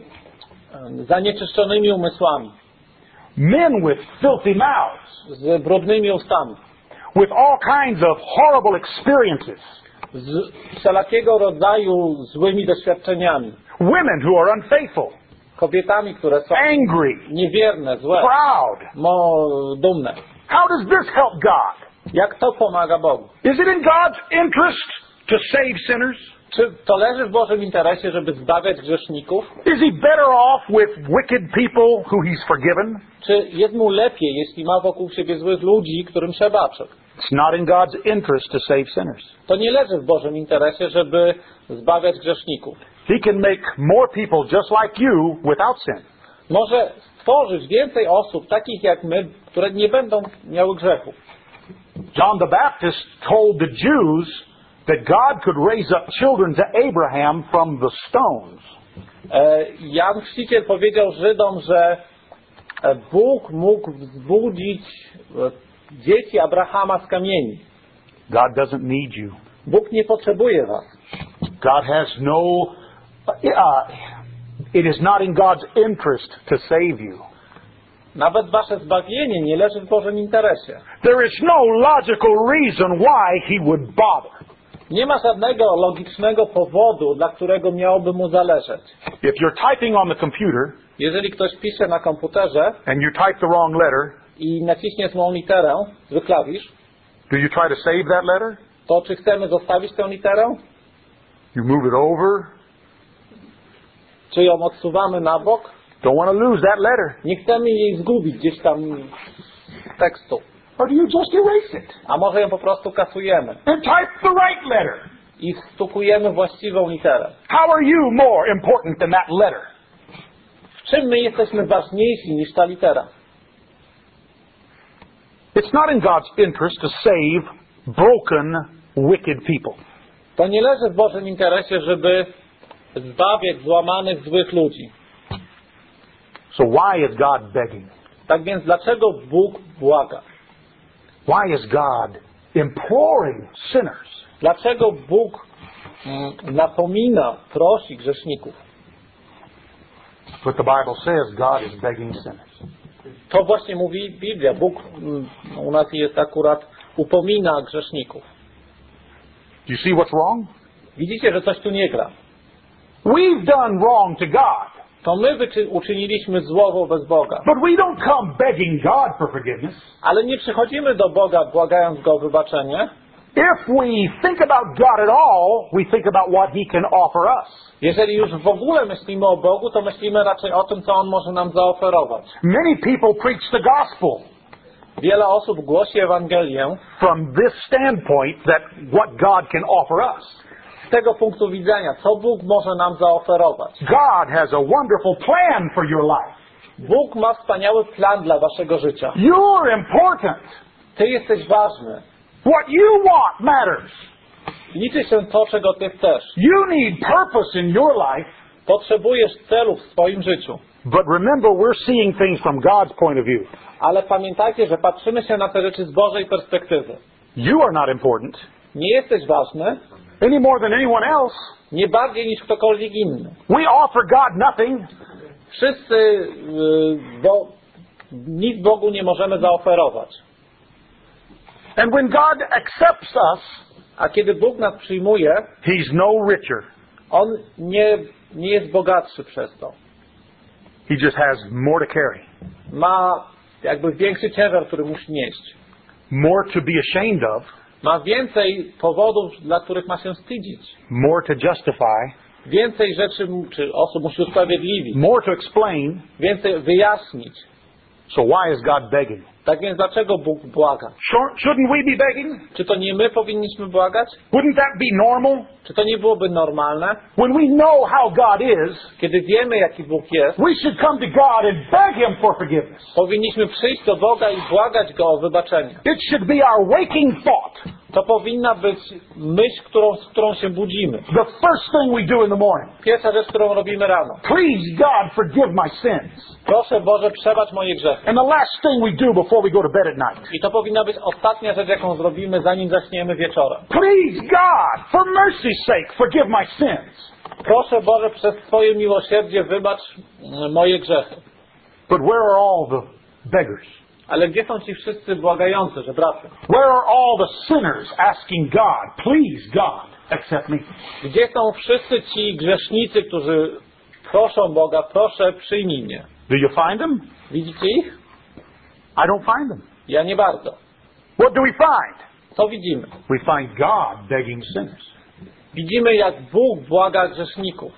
zanieczyszczonymi umysłami, Men with filthy mouths. z brudnymi ustami, With all kinds of horrible experiences. z wszelakiego rodzaju złymi doświadczeniami, Women who are unfaithful. kobietami, które są Angry. niewierne, złe, Proud. dumne. How does this help God? Jak to pomaga Bogu? Is it in God's interest to save sinners? Czy to leży w Bożym interesie, żeby zbawiać grzeszników? Is he better off with wicked people who he's forgiven? Czy jest mu lepiej, jeśli ma wokół siebie złych ludzi, którym przebaczył? It's not in God's interest to save sinners. To nie leży w Bożym interesie, żeby zbawiać grzeszników. He can make more people just like you without sin. Może stworzyć więcej osób, takich jak my, które nie będą miały grzechu. John the Baptist told the Jews that God could raise up children to Abraham from the stones. Jan Chrzciciel powiedział Żydom, że Bóg mógł wzbudzić dzieci Abrahama z kamieni. God doesn't need you. Bóg nie potrzebuje was. God has no... it is not in God's interest to save you. Nawet wasze zbawienie nie leży w Bożym interesie. There is no logical reason why he would bother. Nie ma żadnego logicznego powodu, dla którego miałoby mu zależeć. If you're typing on the computer Jeżeli ktoś pisze na komputerze and you type the wrong letter, i naciśnie złą literę, zły klawisz, do you try to save that letter? to czy chcemy zostawić tę literę? You move it over. Czy ją odsuwamy na bok? Don't want to lose that letter. Nie chcemy jej zgubić gdzieś tam z tekstu. Or do you just erase it A może ją po prostu kasujemy and type the right letter? i wstukujemy właściwą literę? How are you more important than that letter? W czym my jesteśmy ważniejsi niż ta litera? It's not in God's interest to save broken, wicked people. To nie leży w Bożym interesie, żeby zbawiać złamanych, złych ludzi. So why is God begging? Tak więc dlaczego Bóg błaga? Why is God imploring sinners? Dlaczego Bóg napomina, prosi grzeszników? But the Bible says God is begging sinners. To właśnie mówi Biblia. Bóg u nas jest akurat upomina grzeszników. Do you see what's wrong? Widzicie, że coś tu nie gra. We've done wrong to God. To my uczyniliśmy zło wobec Boga. But we don't come begging God for forgiveness. Ale nie przychodzimy do Boga błagając Go o wybaczenie. If we think about God at all, we think about what He can offer us. Jeżeli już w ogóle myślimy o Bogu, to myślimy raczej o tym, co On może nam zaoferować. Many people preach the gospel Wiele osób głosi Ewangelię from this standpoint, that what God can offer us. z tego punktu widzenia, co Bóg może nam zaoferować. God has a wonderful plan for your life. Bóg ma wspaniały plan dla waszego życia. You're important. Ty jesteś ważny. What you want matters. Liczy się to, czego ty chcesz. You need purpose in your life. Potrzebujesz celu w swoim życiu. But remember, we're seeing things from God's point of view. Ale pamiętajcie, że patrzymy się na te rzeczy z Bożej perspektywy. You are not important Nie jesteś ważny, any more than anyone else. nie bardziej niż ktokolwiek inny. We offer God nothing. Wszyscy nic Bogu nie możemy zaoferować. And when God accepts us, A kiedy Bóg nas przyjmuje, He's no richer. On nie jest bogatszy przez to. He just has more to carry. Ma jakby większy ciężar, który musi nieść. More to be ashamed of. Ma więcej powodów, dla których ma się wstydzić. More to justify. Więcej rzeczy czy osób musi usprawiedliwić. More to explain. Więcej wyjaśnić. So why is God begging? Tak więc dlaczego Bóg błaga? Shouldn't we be begging? Czy to nie my powinniśmy błagać? Wouldn't that be normal? Czy to nie byłoby normalne? When we know how God is, Kiedy wiemy, jaki Bóg jest, we should come to God and beg Him for forgiveness. powinniśmy przyjść do Boga i błagać Go o wybaczenie. It should be our waking thought. To powinna być myśl, z którą się budzimy. The first thing we do in the morning. Pierwsza rzecz, którą robimy rano. Please God, forgive my sins. Proszę Boże, przebacz moje grzechy. And the last thing we do before we go to bed at night. I to powinna być ostatnia rzecz, jaką zrobimy, zanim zaśniemy wieczorem. Please God, for mercy's sake, forgive my sins. Proszę Boże, przez Twoje miłosierdzie wybacz moje grzechy. But where are all the beggars? Ale gdzie są ci wszyscy błagający, żebracy? Where are all the sinners asking God, please God, accept me? Gdzie są wszyscy ci grzesznicy, którzy proszą Boga, proszę przyjmij mnie? Do you find them? Widzicie ich? I don't find them. Ja nie bardzo. What do we find? Co widzimy? We find God begging sinners. Widzimy, jak Bóg błaga grzeszników.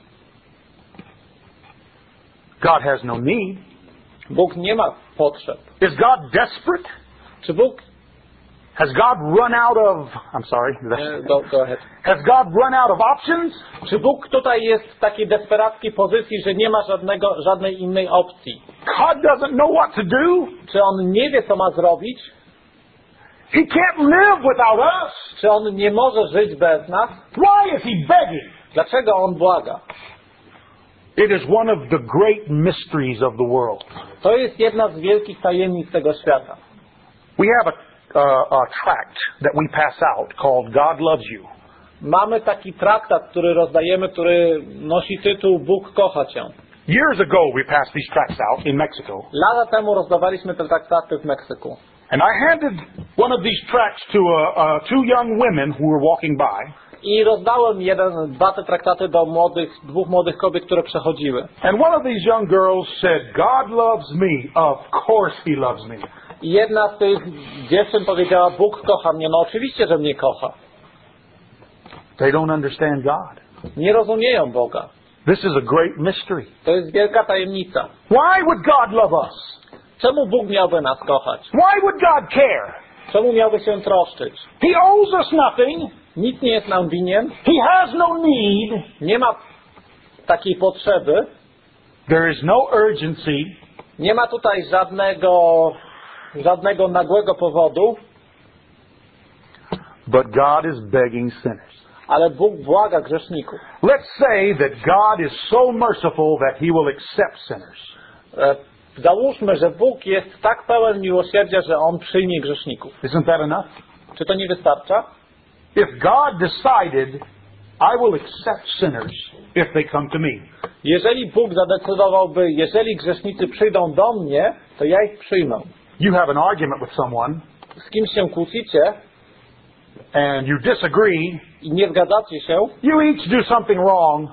God has no need. Bóg nie ma potrzeb. Is God desperate? Czy Bóg... Has God run out of... I'm sorry. Go ahead. Has God run out of options? Czy Bóg tutaj jest w takiej desperackiej pozycji, że nie ma żadnej innej opcji? God doesn't know what to do? Czy On nie wie, co ma zrobić? He can't live without us? Czy On nie może żyć bez nas? Why is He begging? Dlaczego On błaga? It is one of the great mysteries of the world. To jest jedna z wielkich tajemnic tego świata. We have a tract that we pass out called God Loves You. Mamy taki traktat, który rozdajemy, który nosi tytuł Bóg kocha Cię. Years ago we passed these tracts out in Mexico. Lata temu rozdawaliśmy te traktaty w Meksyku. And I handed one of these tracts to two young women who were walking by. I rozdałem dwa te traktaty do dwóch młodych kobiet, które przechodziły. And one of these young girls said, God loves me. Of course He loves me. I jedna z tych dziewczyn powiedziała, Bóg kocha mnie. No oczywiście, że mnie kocha. They don't understand God. Nie rozumieją Boga. This is a great mystery. To jest wielka tajemnica. Why would God love us? Czemu Bóg miałby nas kochać? Why would God care? Czemu miałby się troszczyć? He owes us nothing. Nic nie jest nam winien. He has no need. Nie ma takiej potrzeby. There is no urgency. Nie ma tutaj żadnego nagłego powodu. But God is begging sinners. Ale Bóg błaga grzeszników. Let's say that God is so merciful that He will accept sinners. Załóżmy, że Bóg jest tak pełen miłosierdzia, że On przyjmie grzeszników. Isn't that enough? Czy to nie wystarcza? If God decided, I will accept sinners if they come to me. Jeżeli Bóg zadecydowałby, jeżeli grzesznicy przyjdą do mnie, to ja ich przyjmę. You have an argument with someone Z kimś się kłócicie and you disagree. i nie zgadzacie się, You each do something wrong,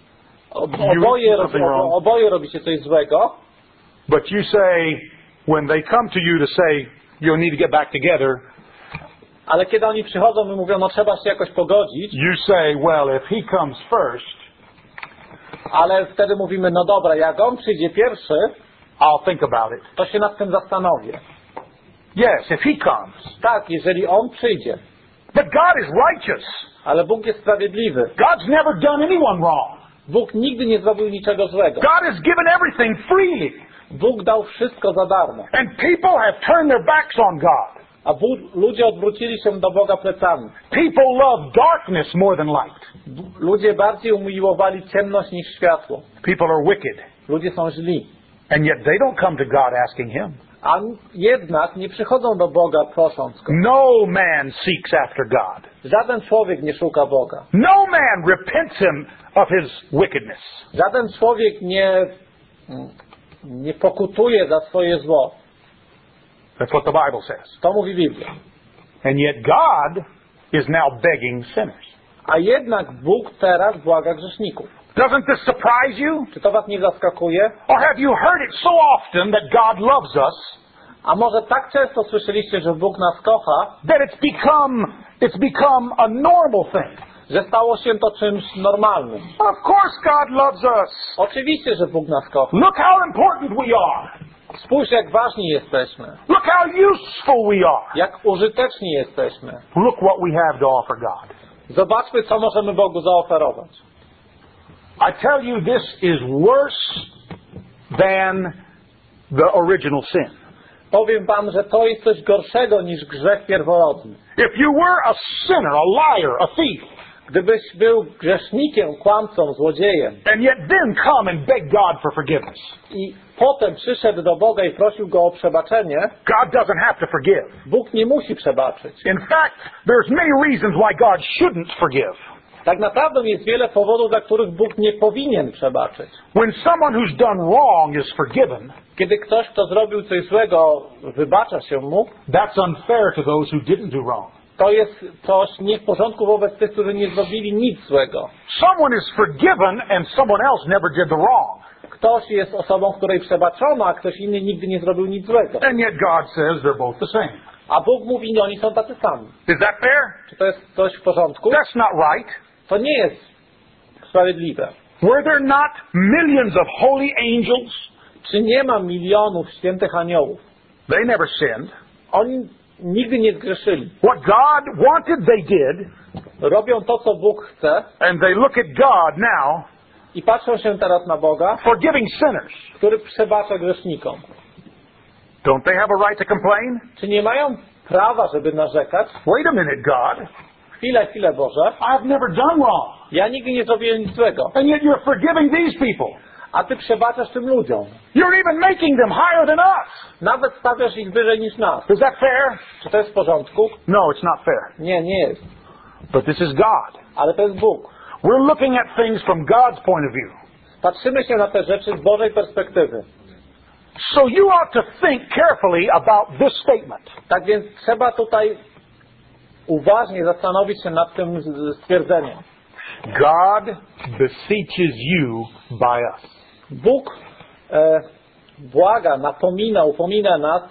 oboje robicie coś złego, but you say, when they come to you to say, you'll need to get back together, ale kiedy oni przychodzą i mówią, no trzeba się jakoś pogodzić, you say, well, if he comes first, ale wtedy mówimy, no dobra, jak on przyjdzie pierwszy, I'll think about it. to się nad tym zastanowię. Yes, if he comes. Tak, jeżeli on przyjdzie. But God is righteous. Ale Bóg jest sprawiedliwy. God's never done anyone wrong. Bóg nigdy nie zrobił niczego złego. God has given everything freely. Bóg dał wszystko za darmo. And people have turned their backs on God. A ludzie odwrócili się do Boga plecami. People love darkness more than light. Ludzie bardziej umiłowali ciemność niż światło. People are wicked. Ludzie są źli. And yet they don't come to God asking Him. A jednak nie przychodzą do Boga prosząc Go. No man seeks after God. Żaden człowiek nie szuka Boga. No man repents him of his wickedness. Żaden człowiek nie pokutuje za swoje zło. That's what the Bible says. To mówi Biblia. And yet God is now begging sinners. A jednak Bóg teraz błaga grzeszników. Doesn't this surprise you? Czy to was nie zaskakuje? Or have you heard it so often that God loves us A może tak często słyszeliście, że Bóg nas kocha, that it's become a normal thing? że stało się to czymś normalnym? Of course God loves us. Oczywiście, że Bóg nas kocha. Look how important we are. Spójrz, jak ważni jesteśmy. Look how useful we are. Jak użyteczni jesteśmy. Look what we have to offer God. Zobaczmy, co możemy Bogu zaoferować. I tell you, this is worse than the original sin. Powiem wam, że to jest coś gorszego niż grzech pierworodny. If you were a sinner, a liar, a thief, Gdybyś był grzesznikiem, kłamcą, złodziejem and yet then come and beg God for forgiveness, i potem przyszedł do Boga i prosił Go o przebaczenie, God doesn't have to forgive. Bóg nie musi przebaczyć. In fact, there's many reasons why God shouldn't forgive. Tak naprawdę jest wiele powodów, dla których Bóg nie powinien przebaczyć. When someone who's done wrong is forgiven, Kiedy ktoś, kto zrobił coś złego, wybacza się mu, that's unfair to those who didn't do wrong. to jest coś nie w porządku wobec tych, którzy nie zrobili nic złego. Someone is forgiven and someone else never did the wrong. Ktoś jest osobą, której przebaczono, a ktoś inny nigdy nie zrobił nic złego. And yet God says they're both the same. A Bóg mówi, że oni są tacy sami. Is that fair? Czy to jest coś w porządku? That's not right. To nie jest sprawiedliwe. Were there not millions of holy angels? Czy nie ma milionów świętych aniołów? They never sinned. Oni nigdy nie zgrzeszyli. What God wanted, they did. Robią to, co Bóg chce And they look at God now, i patrzą się teraz na Boga, forgiving sinners. który przebacza grzesznikom. Don't they have a right to complain? Czy nie mają prawa, żeby narzekać? Wait a minute, God. Chwilę, Boże. I've never done wrong. Ja nigdy nie zrobiłem nic złego. And yet you're forgiving these people. A Ty przebaczasz tym ludziom. You're even making them higher than us. Nawet stawiasz ich wyżej niż nas. Is that fair? Czy to jest w porządku? No, it's not fair. Nie, nie jest. But this is God. Ale to jest Bóg. We're looking at things from God's point of view. Patrzymy się na te rzeczy z Bożej perspektywy. So you ought to think carefully about this statement. Tak więc trzeba tutaj uważnie zastanowić się nad tym stwierdzeniem. God beseeches you by us. Bóg błaga, upomina nas.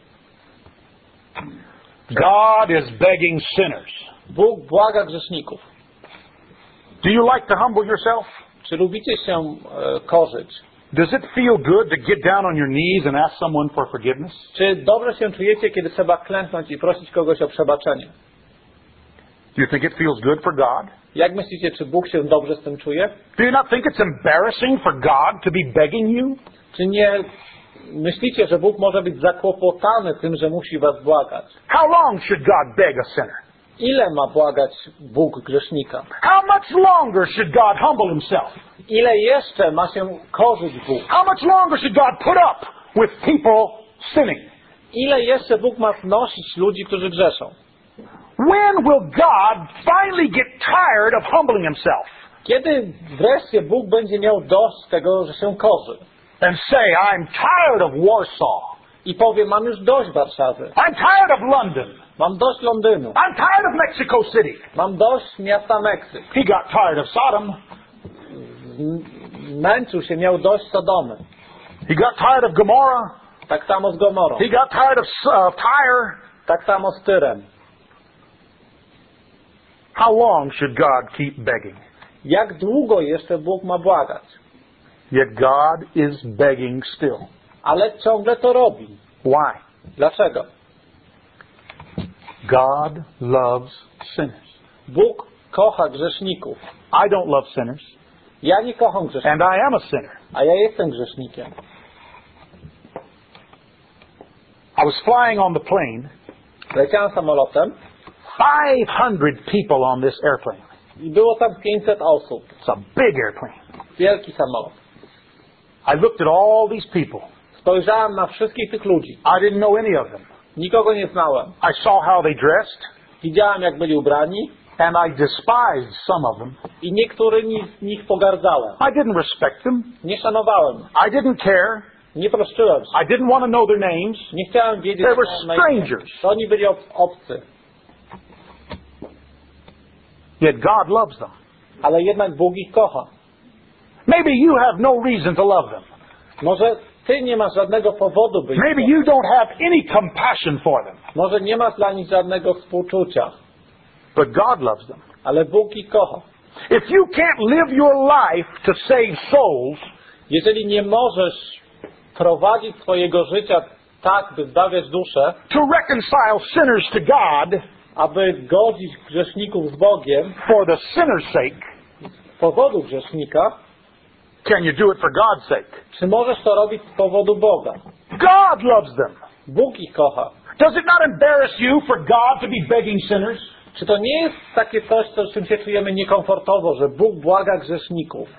God is begging sinners. Bóg błaga grzeszników. Do you like to humble yourself? Czy lubicie się korzyć? Does it feel good to get down on your knees and ask someone for forgiveness? Czy dobrze się czujecie, kiedy trzeba klęknąć i prosić kogoś o przebaczenie? Do you think it feels good for God? Jak myślicie, czy Bóg się dobrze z tym czuje? Do you not think it's embarrassing for God to be begging you? Czy nie myślicie, że Bóg może być zakłopotany tym, że musi was błagać? How long should God beg a sinner? Ile ma błagać Bóg grzesznika? How much longer should God humble himself? Ile jeszcze ma się korzyć Bóg? How much longer should God put up with people sinning? Ile jeszcze Bóg ma znosić ludzi, którzy grzeszą? When will God finally get tired of humbling himself Kiedy wreszcie Bóg będzie miał dość tego, że się korzy and say, I'm tired of Warsaw. i powie, mam już dość Warszawy, I'm tired of London. mam dość Londynu, I'm tired of Mexico City. mam dość miasta Meksyk. He got tired of Sodom. Męczył się, miał dość Sodomy. He got tired of Gomorrah. Tak samo z Gomorą. He got tired of Tyre. Tak samo z Tyrem. How long should God keep begging? Jak długo jeszcze Bóg ma błagać? Yet God is begging still. Ale ciągle to robi. Why? Dlaczego? God loves sinners. Bóg kocha grzeszników. I don't love sinners, Ja nie kocham grzeszników, and I am a sinner. a ja jestem grzesznikiem. I was flying on the plane. Leciałem samolotem 500 people on this airplane. i było tam 500 osób. It's a big airplane. Wielki samolot. I looked at all these people. Spojrzałem na wszystkich tych ludzi. I didn't know any of them. Nikogo nie znałem. I saw how they dressed, Widziałem, jak byli ubrani and I despised some of them. i niektórymi z nich pogardzałem. I didn't respect them. Nie szanowałem. I didn't care. Nie troszczyłem się. I didn't want to know their names. Nie chciałem wiedzieć, They were co na imię. strangers. To oni byli obcy. Yet God loves them. Ale jednak Bóg ich kocha. Maybe you have no reason to love them. Może ty nie masz żadnego powodu, by ich Maybe kochać. you don't have any compassion for them. Może nie masz dla nich żadnego współczucia. But God loves them. Ale Bóg ich kocha. If you can't live your life to save souls, Jeżeli nie możesz prowadzić swojego życia tak, by zbawiać duszę, to reconcile sinners to God aby godzić grzeszników z Bogiem for the sinner's sake, z powodu grzesznika, can you do it for God's sake? czy możesz to robić z powodu Boga? God loves them. Bóg ich kocha. Does it not embarrass you for God to be begging sinners? Czy to nie jest takie coś, z czym się czujemy niekomfortowo, że Bóg błaga grzeszników?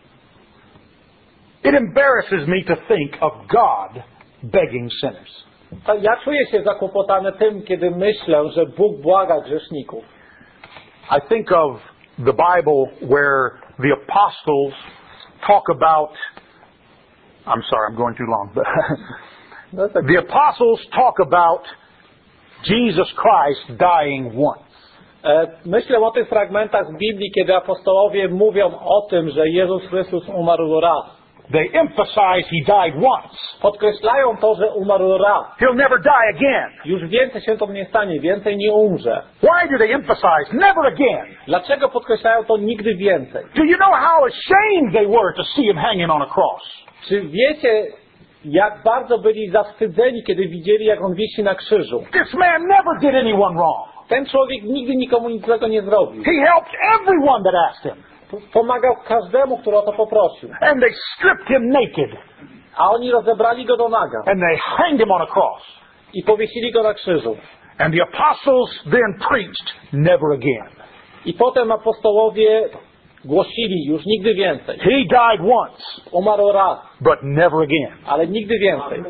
It embarrasses me to think of God begging sinners. Ja czuję się zakłopotany tym, kiedy myślę, że Bóg błaga grzeszników. I think of the Bible where the apostles talk about, I'm sorry, I'm going too long, but No tak. the apostles talk about Jesus Christ dying once. Myślę o tych fragmentach z Biblii, kiedy apostołowie mówią o tym, że Jezus Chrystus umarł raz. They emphasize He died once. Podkreślają to, że umarł raz. He'll never die again. Już więcej się to nie stanie, więcej nie umrze. Why do they emphasize never again? Dlaczego podkreślają to nigdy więcej? Do you know how ashamed they were to see Him hanging on a cross? Czy wiecie, jak bardzo byli zawstydzeni, kiedy widzieli, jak On wisi na krzyżu? This man never did anyone wrong. Ten człowiek nigdy nikomu nic złego nie zrobił. He helped everyone that asked Him. Pomagał każdemu, kto o to poprosił. And they stripped Him naked. A oni rozebrali go do naga And they hanged Him on a cross. i powiesili go na krzyżu. And the apostles then preached, never again. I potem apostołowie głosili już nigdy więcej. He died once, Umarł raz, but never again. ale nigdy więcej.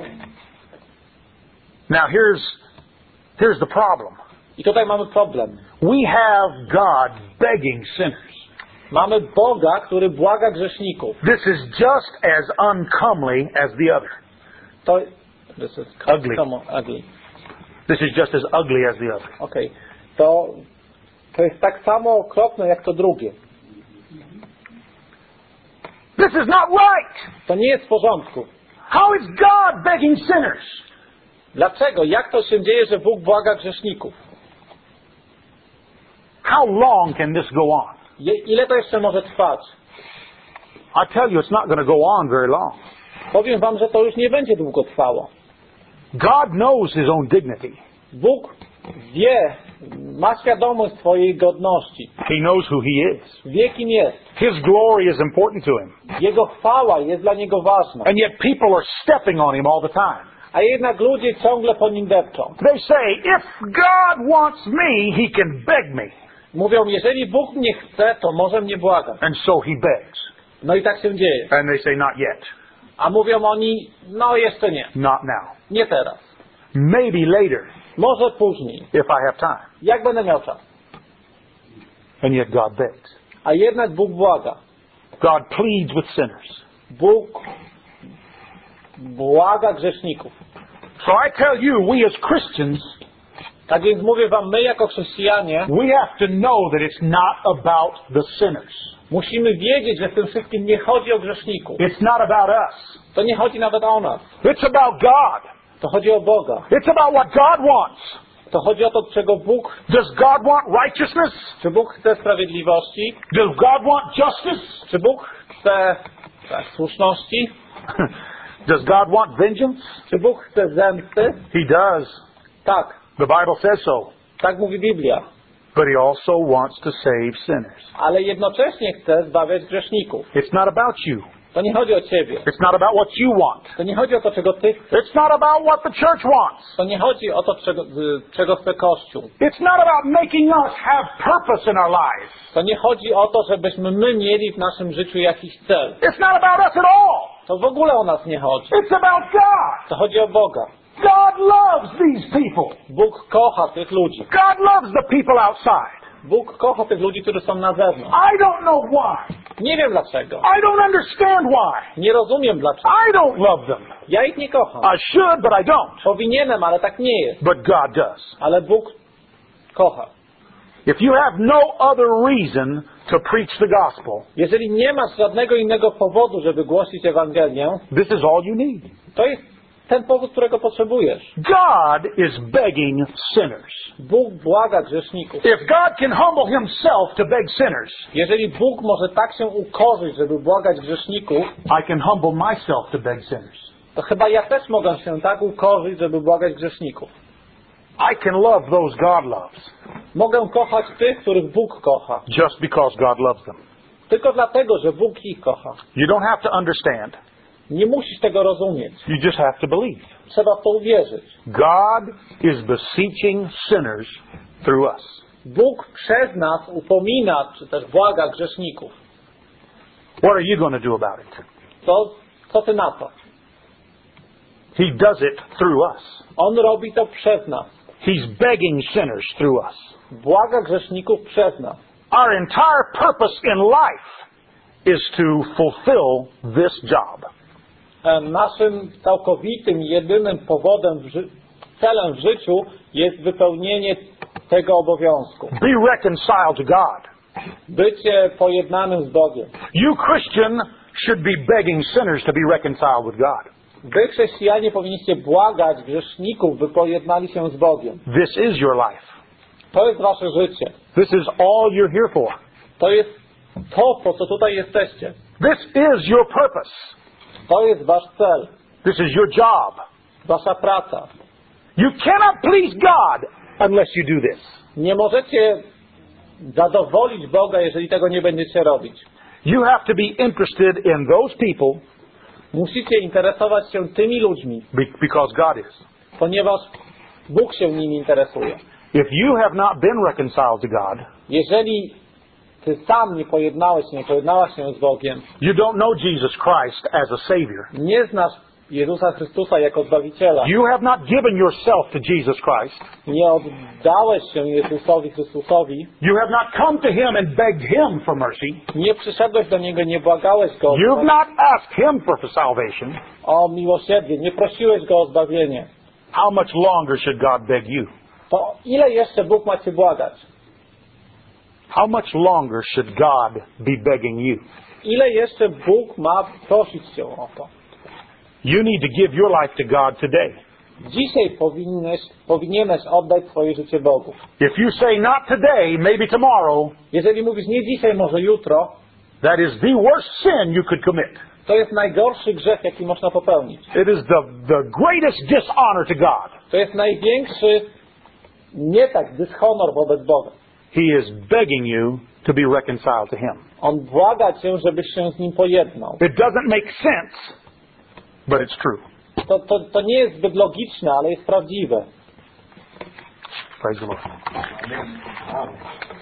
Now here's the problem. I tutaj mamy problem. We have God begging sinners. Mamy Boga, który błaga grzeszników. This is just as uncomely as the other. To this is Ugly. come on, ugly. This is just as ugly as the other. Okay. To jest tak samo okropne jak to drugie. This is not right. To nie jest w porządku. How is God begging sinners? Dlaczego? Jak to się dzieje, że Bóg błaga grzeszników? How long can this go on? Ile to jeszcze może trwać? I tell you, it's not going to go on very long. Powiem wam, że to już nie będzie długo trwało. God knows His own dignity. Bóg wie, ma świadomość swojej godności. He knows who He is. Wie, kim jest. His glory is important to Him. Jego chwała jest dla Niego ważna. And yet people are stepping on Him all the time. A jednak ludzie ciągle po Nim depczą. They say, if God wants me, He can beg me. Mówią, jeżeli Bóg mnie chce, to może mnie błagać. And so He begs. No i tak się dzieje. And they say, not yet. A mówią oni, no jeszcze nie. Not now. Nie teraz. Maybe later, Może później. if I have time. Jak będę miał czas. And yet God begs. A jednak Bóg błaga. God pleads with sinners. Bóg błaga grzeszników. So I tell you, we as Christians, Tak więc mówię wam, my jako chrześcijanie we have to know that it's not about the sinners. musimy wiedzieć, że w tym wszystkim nie chodzi o grzeszników. It's not about us. To nie chodzi nawet o nas. It's about God. To chodzi o Boga. It's about what God wants. To chodzi o to, czego Bóg... Does God want righteousness? Czy Bóg chce sprawiedliwości? Does God want justice? Czy Bóg chce słuszności? Does God want vengeance? Czy Bóg chce zemsty? He does. Tak. The Bible says so. Tak mówi Biblia. But He also wants to save sinners. Ale jednocześnie chce zbawiać grzeszników. It's not about you. To nie chodzi o ciebie. It's not about what you want. To nie chodzi o to, czego ty chcesz. It's not about what the church wants. To nie chodzi o to, czego chce Kościół. It's not about making us have purpose in our lives. To nie chodzi o to, żebyśmy my mieli w naszym życiu jakiś cel. It's not about us at all. To w ogóle o nas nie chodzi. It's about God. To chodzi o Boga. God loves these people. Bóg kocha tych ludzi. God loves the people outside. Bóg kocha tych ludzi, którzy są na zewnątrz. I don't know why. Nie wiem dlaczego. I don't understand why. Nie rozumiem dlaczego. I don't love them. Ja ich nie kocham. I should, but I don't. Powinienem, ale tak nie jest. But God does. Ale Bóg kocha. If you have no other reason to preach the gospel, Jeżeli nie masz żadnego innego powodu, żeby głosić Ewangelię, this is all you need. to jest ten powód, którego potrzebujesz. God is begging sinners. Bóg błaga grzeszników. If God can humble Himself to beg sinners, Jeżeli Bóg może tak się ukorzyć, żeby błagać grzeszników, I can humble myself to beg sinners. to chyba ja też mogę się tak ukorzyć, żeby błagać grzeszników. I can love those God loves Mogę kochać tych, których Bóg kocha. just because God loves them. Tylko dlatego, że Bóg ich kocha. You don't have to understand. Nie musisz tego rozumieć. You just have to believe. Trzeba w to uwierzyć. God is beseeching sinners through us. Bóg przez nas upomina, czy też błaga grzeszników. What are you going to do about it? To co ty na to? He does it through us. On robi to przez nas. He's begging sinners through us. Błaga grzeszników przez nas. Our entire purpose in life is to fulfill this job. Naszym całkowitym, jedynym powodem, celem w życiu jest wypełnienie tego obowiązku. Be reconciled to God. Bycie pojednanym z Bogiem. You Christian should be begging sinners to be reconciled with God. Wy, chrześcijanie, powinniście błagać grzeszników, by pojednali się z Bogiem. This is your life. To jest wasze życie. This is all you're here for. To jest to, po co tutaj jesteście. This is your purpose. To jest wasz cel. This is your job. Wasza praca. You cannot please God unless you do this. Nie możecie zadowolić Boga, jeżeli tego nie będziecie robić. You have to be interested in those people Musicie interesować się tymi ludźmi, because God is. ponieważ Bóg się nimi interesuje. If you have not been reconciled to God, Jeżeli ty sam nie pojednałaś się z Bogiem, you don't know Jesus Christ as a Savior. nie znasz Jezusa Chrystusa jako Zbawiciela, You have not given yourself to Jesus Christ. nie oddałeś się Jezusowi Chrystusowi, You have not come to Him and begged Him for mercy. nie przyszedłeś do Niego, nie błagałeś Go You've not asked Him for salvation. o miłosierdzie, nie prosiłeś Go o zbawienie. How much longer should God beg you? To ile jeszcze Bóg ma cię błagać? How much longer should God be begging you? Ile jeszcze Bóg ma prosić cię o to? You need to give your life to God today. Dzisiaj powinieneś oddać swoje życie Bogu. If you say not today, maybe tomorrow, Jeżeli mówisz nie dzisiaj, może jutro, That is the worst sin you could commit. To jest najgorszy grzech, jaki można popełnić. It is the greatest dishonor to God. To jest największy, nie tak, dyshonor wobec Boga. He is begging you to be reconciled to Him. On błaga cię, żebyś się z nim pojednał. It doesn't make sense, but it's true. To nie jest zbyt logiczne, ale jest prawdziwe. Praise the Lord.